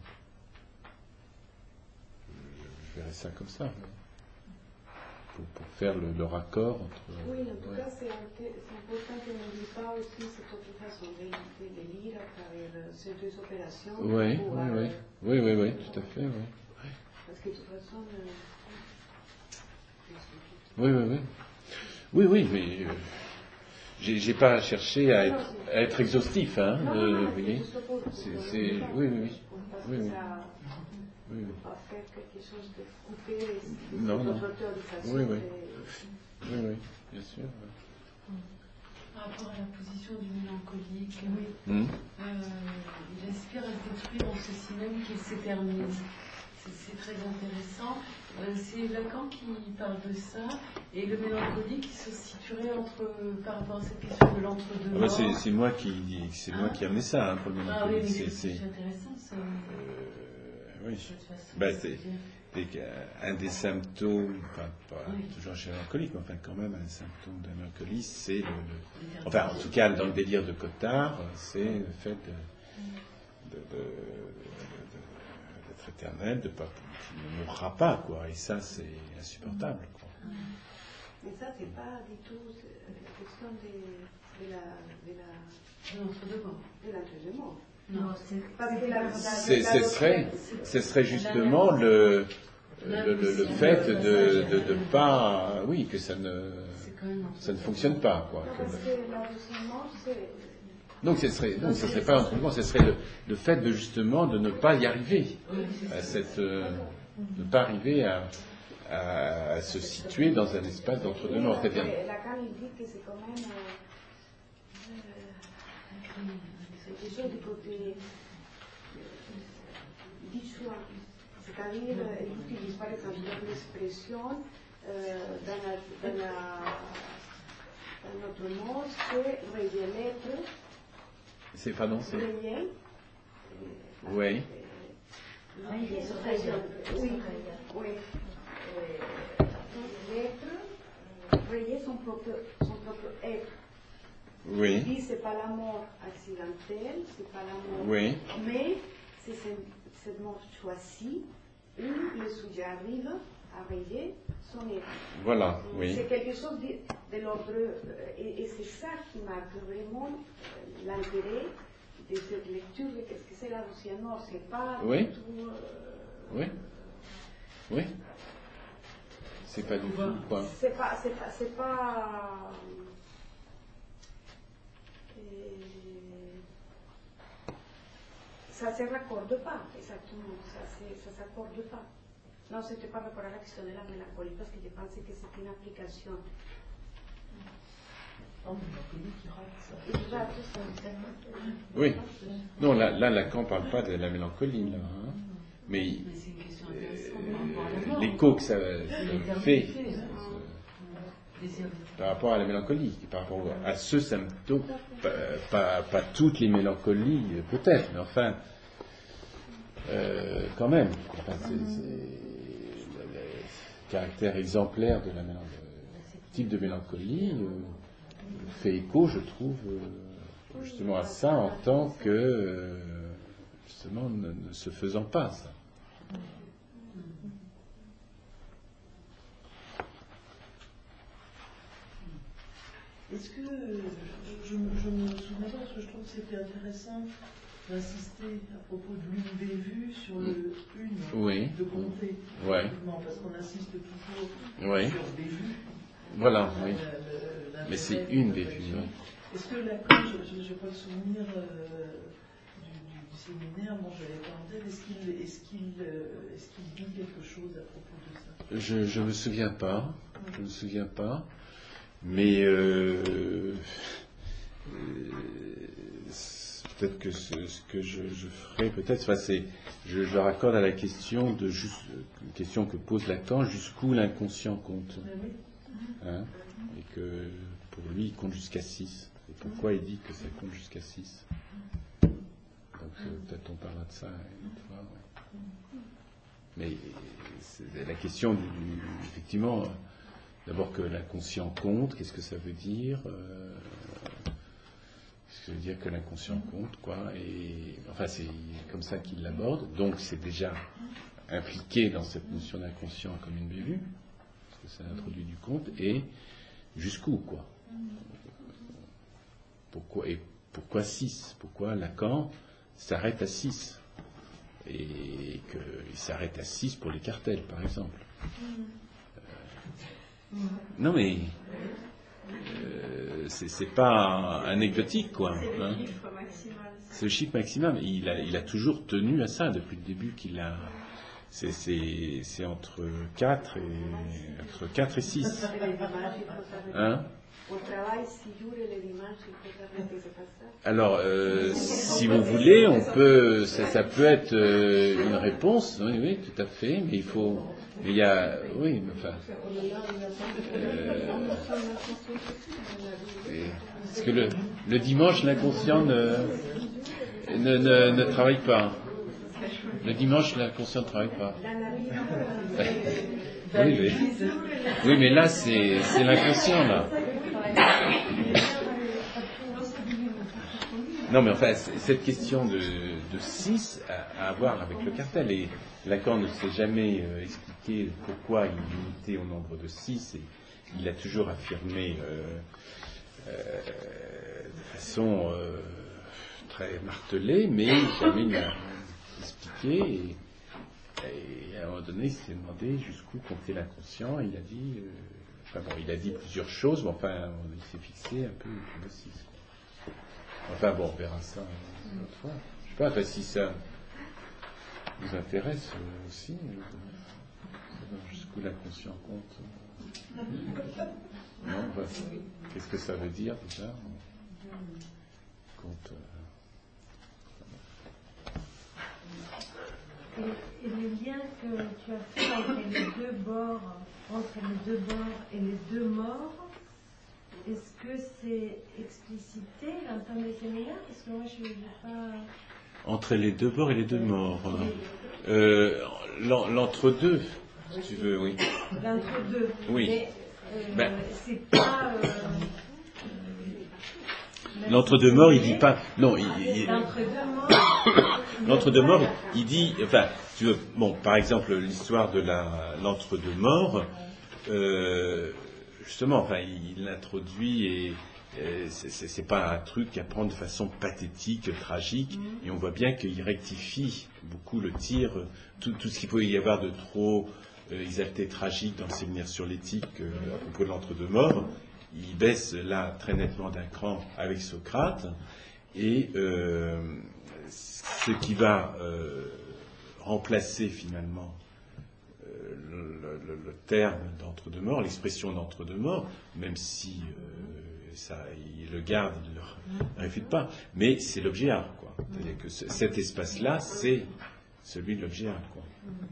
Je verrais ça comme ça, pour faire le raccord entre... Oui, en tout cas, c'est important qu'on n'oublie pas aussi cette autre façon de lire à travers ces deux opérations. Oui, tout à fait, oui. Parce que de toute façon... Oui, mais j'ai pas cherché à être exhaustif, hein. Vous voyez, oui. Pas faire quelque chose de coupé. Non. Oui, bien sûr. Par rapport à la position du mélancolique, Hmm. il aspire à détruire en ceci même qu'il s'éternise. C'est très intéressant. C'est Lacan qui parle de ça, et le mélancolique qui se situerait par rapport à cette question de l'entre-deux. Ah bah, c'est moi qui ai amené ça hein, pour le Ah oui, mélancolique. mais c'est intéressant, ça. Oui. De toute façon, Bah, c'est bien. Un des symptômes, pas Oui. toujours chez le mélancolique, mais enfin quand même un symptôme de la mélancolie, c'est enfin en tout cas dans le délire de Cotard, c'est le fait d'être éternel, de pas qu'il ne mourra pas quoi, et ça c'est insupportable quoi. Mais ça, c'est pas du tout la question de l'entre-deux-morts. Non, Parce que Ce serait justement le fait de pas, oui, que ça ne fonctionne pas, quoi. parce que la deuxième mort, c'est... Donc ce serait pas un truc, ce serait le fait de justement de ne pas y arriver, ne pas arriver à se situer dans un espace d'entre-deux morts. C'est-à-dire, Lacan, il dit que c'est quand même quelque chose du côté du choix. C'est-à-dire, il utilise par exemple l'expression dans notre mot, c'est réel-être. c'est pardon, c'est Réel. oui, Oui. L'être, réel son propre être. oui, Il dit c'est pas la mort accidentelle, c'est pas la mort, oui, mais c'est cette mort choisie où le sujet arrive à réveiller son être. voilà, oui. C'est quelque chose de l'ordre, et c'est ça qui marque vraiment l'intérêt de cette lecture de qu'est-ce que c'est la Luciano. C'est pas Oui. du tout. Oui. Oui. C'est pas du tout quoi. C'est pas. Ça ne se raccorde pas, exactement. Ça ne s'accorde pas. Non, ce n'était pas rapport à la question de la mélancolie, parce que je pensais que c'était une application. Oui. Non, là Lacan parle pas de la mélancolie, là. Hein. Mais c'est une question intéressante. l'écho que ça fait Désir. par rapport à la mélancolie, par rapport à ce symptôme, pas toutes les mélancolies, peut-être, mais enfin, quand même. Enfin, c'est le caractère exemplaire de la type de mélancolie fait écho, je trouve, justement à ça en tant que, justement, ne se faisant pas ça. Est-ce que je me souviens pas, parce que je trouve que c'était intéressant d'insister à propos de l'une des vues sur le une Oui. de Comté, Ouais. parce qu'on insiste toujours Oui. sur des vues. Voilà, oui. L'intérêt Mais c'est de une des la vues. réflexion. Oui. Est-ce que Lacan, je n'ai pas le souvenir du séminaire, moi je l'ai pas en tête, est-ce qu'il dit quelque chose à propos de ça? Je me souviens pas. Je me souviens pas. Mais peut-être que ce que je ferai, peut-être, enfin, je raccorde à la question une question que pose Lacan, jusqu'où l'inconscient compte. Hein, et que pour lui, il compte jusqu'à 6. Et pourquoi il dit que ça compte jusqu'à 6? Donc peut-être on parlera de ça une autre fois. Ouais. Mais c'est la question effectivement. D'abord que l'inconscient compte, qu'est-ce que ça veut dire Qu'est-ce que ça veut dire que l'inconscient compte, quoi? Et enfin, c'est comme ça qu'il l'aborde. Donc, c'est déjà impliqué dans cette notion d'inconscient comme une bévue, parce que ça introduit du compte. Et jusqu'où, quoi? Pourquoi 6? Pourquoi Lacan s'arrête à 6? Et qu'il s'arrête à 6 pour les cartels, par exemple. Non mais c'est pas anecdotique quoi. Hein. C'est le chiffre maximal. Il a toujours tenu à ça depuis le début qu'il a. C'est entre 4 et 6. Hein? Alors, si vous voulez, on peut, ça peut être une réponse, oui, tout à fait, mais il y a, oui, enfin, parce que le dimanche, l'inconscient ne travaille pas. Le dimanche, l'inconscient ne travaille pas. Oui, mais là, c'est l'inconscient, là. Non, mais enfin, cette question de 6 a à voir avec le cartel. Et Lacan ne s'est jamais expliqué pourquoi il limitait au nombre de 6. Et il a toujours affirmé de façon très martelée, mais jamais il n'a expliqué. Et à un moment donné, il s'est demandé jusqu'où comptait l'inconscient. Et il a dit, il a dit plusieurs choses, mais enfin, il s'est fixé un peu le 6. Enfin bon, on verra ça une autre fois. Je sais pas, enfin, si ça vous intéresse aussi, jusqu'où l'inconscient compte. Non, qu'est-ce que ça veut dire déjà? Compte. Et le lien que tu as fait entre les deux bords et les deux morts, est-ce que c'est explicité dans les séminaires? Parce que moi, je n'ai pas... Entre les deux bords et les deux morts. L'entre-deux, si tu veux, oui. L'entre-deux. Oui. Mais, c'est pas... L'entre-deux morts, il dit pas... Non, l'entre-deux morts... L'entre-deux morts, il dit... Enfin, tu veux, bon, par exemple, l'histoire de l'entre-deux morts... justement, enfin, il l'introduit et c'est pas un truc à prendre de façon pathétique, tragique, et on voit bien qu'il rectifie beaucoup le tir, tout ce qu'il peut y avoir de trop exalté, tragique dans le séminaire sur l'éthique à propos de l'entre-deux-morts. Il baisse là très nettement d'un cran avec Socrate, et ce qui va remplacer finalement le terme d'entre-deux-morts, l'expression d'entre-deux-morts, même si il le garde, il ne le réfute pas, mais c'est l'objet art, quoi. C'est-à-dire que cet espace-là, c'est celui de l'objet art, quoi.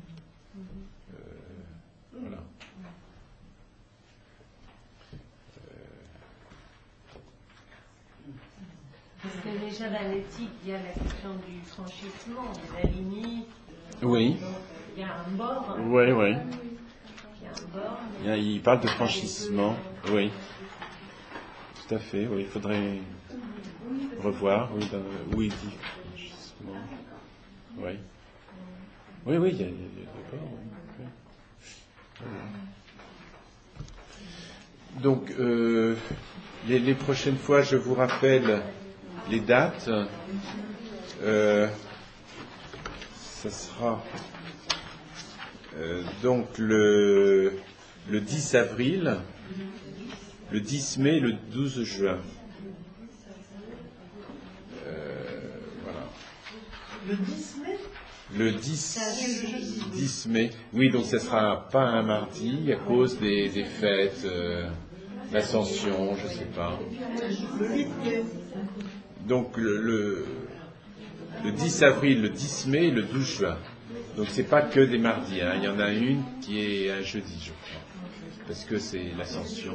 Voilà. Parce que déjà dans l'éthique, il y a la question du franchissement, de la limite. Oui. Il y a un bord. Oui. Il y a un bord. Il parle de franchissement, oui. Tout à fait, oui. Il faudrait revoir, oui, où il dit franchissement. Oui. Oui, il y a des bords, oui. Donc, les prochaines fois, je vous rappelle les dates. Ça sera donc le 10 avril, le 10 mai, le 12 juin. Voilà. Le 10 mai? Le 10 mai. Oui, donc ça ne sera pas un mardi à cause des fêtes, l'Ascension, je ne sais pas. Donc le 10 avril, le 10 mai et le 12 juin. Donc c'est pas que des mardis, hein. Il y en a une qui est un jeudi, je crois. Parce que c'est l'Ascension.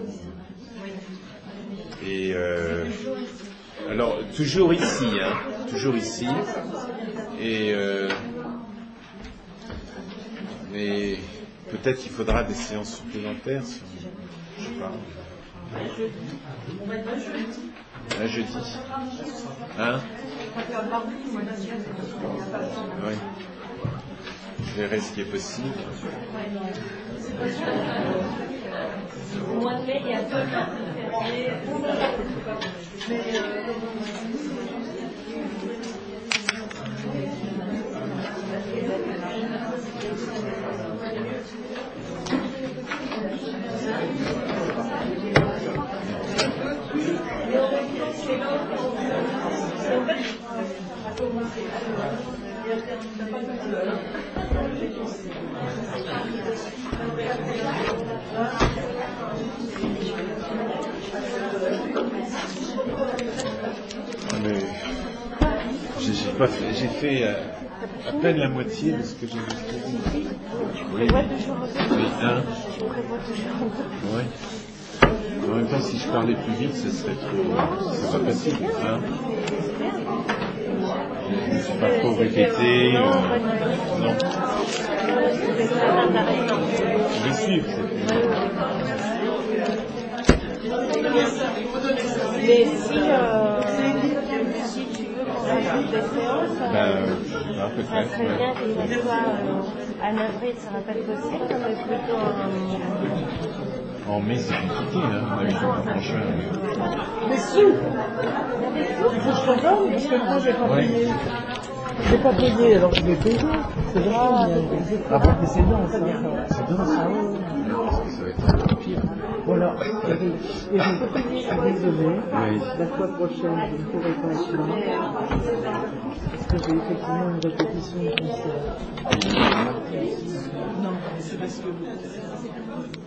Et alors toujours ici, hein. Toujours ici. Et mais peut-être qu'il faudra des séances supplémentaires, si je sais pas. Un jeudi. Hein? Oui. Je verrai ce qui est possible. Au mois de mai, il y a 2 jours Mais j'ai fait à peine la moitié de ce que j'ai fait. Oui. Oui. En même temps, si je parlais plus vite, ce serait trop. C'est pas possible. Hein. Je ne suis pas trop répété. Non. Je vais suivre. Mais si tu veux qu'on rajoute des séances, ça serait bien qu'il soit en avril, ça va pas être possible, mais plutôt en mai, c'est compliqué, hein, en juin. Mais si il faut que je te donne, parce que moi, j'ai pas payé, alors je vais payer. C'est grave. Mais c'est dense, c'est dense, Ça va être un peu pire. Voilà. Et je suis désolée. Oui. La fois prochaine, je ne pourrai pas assumer. Parce que j'ai effectivement une répétition de concert. Non, c'est parce que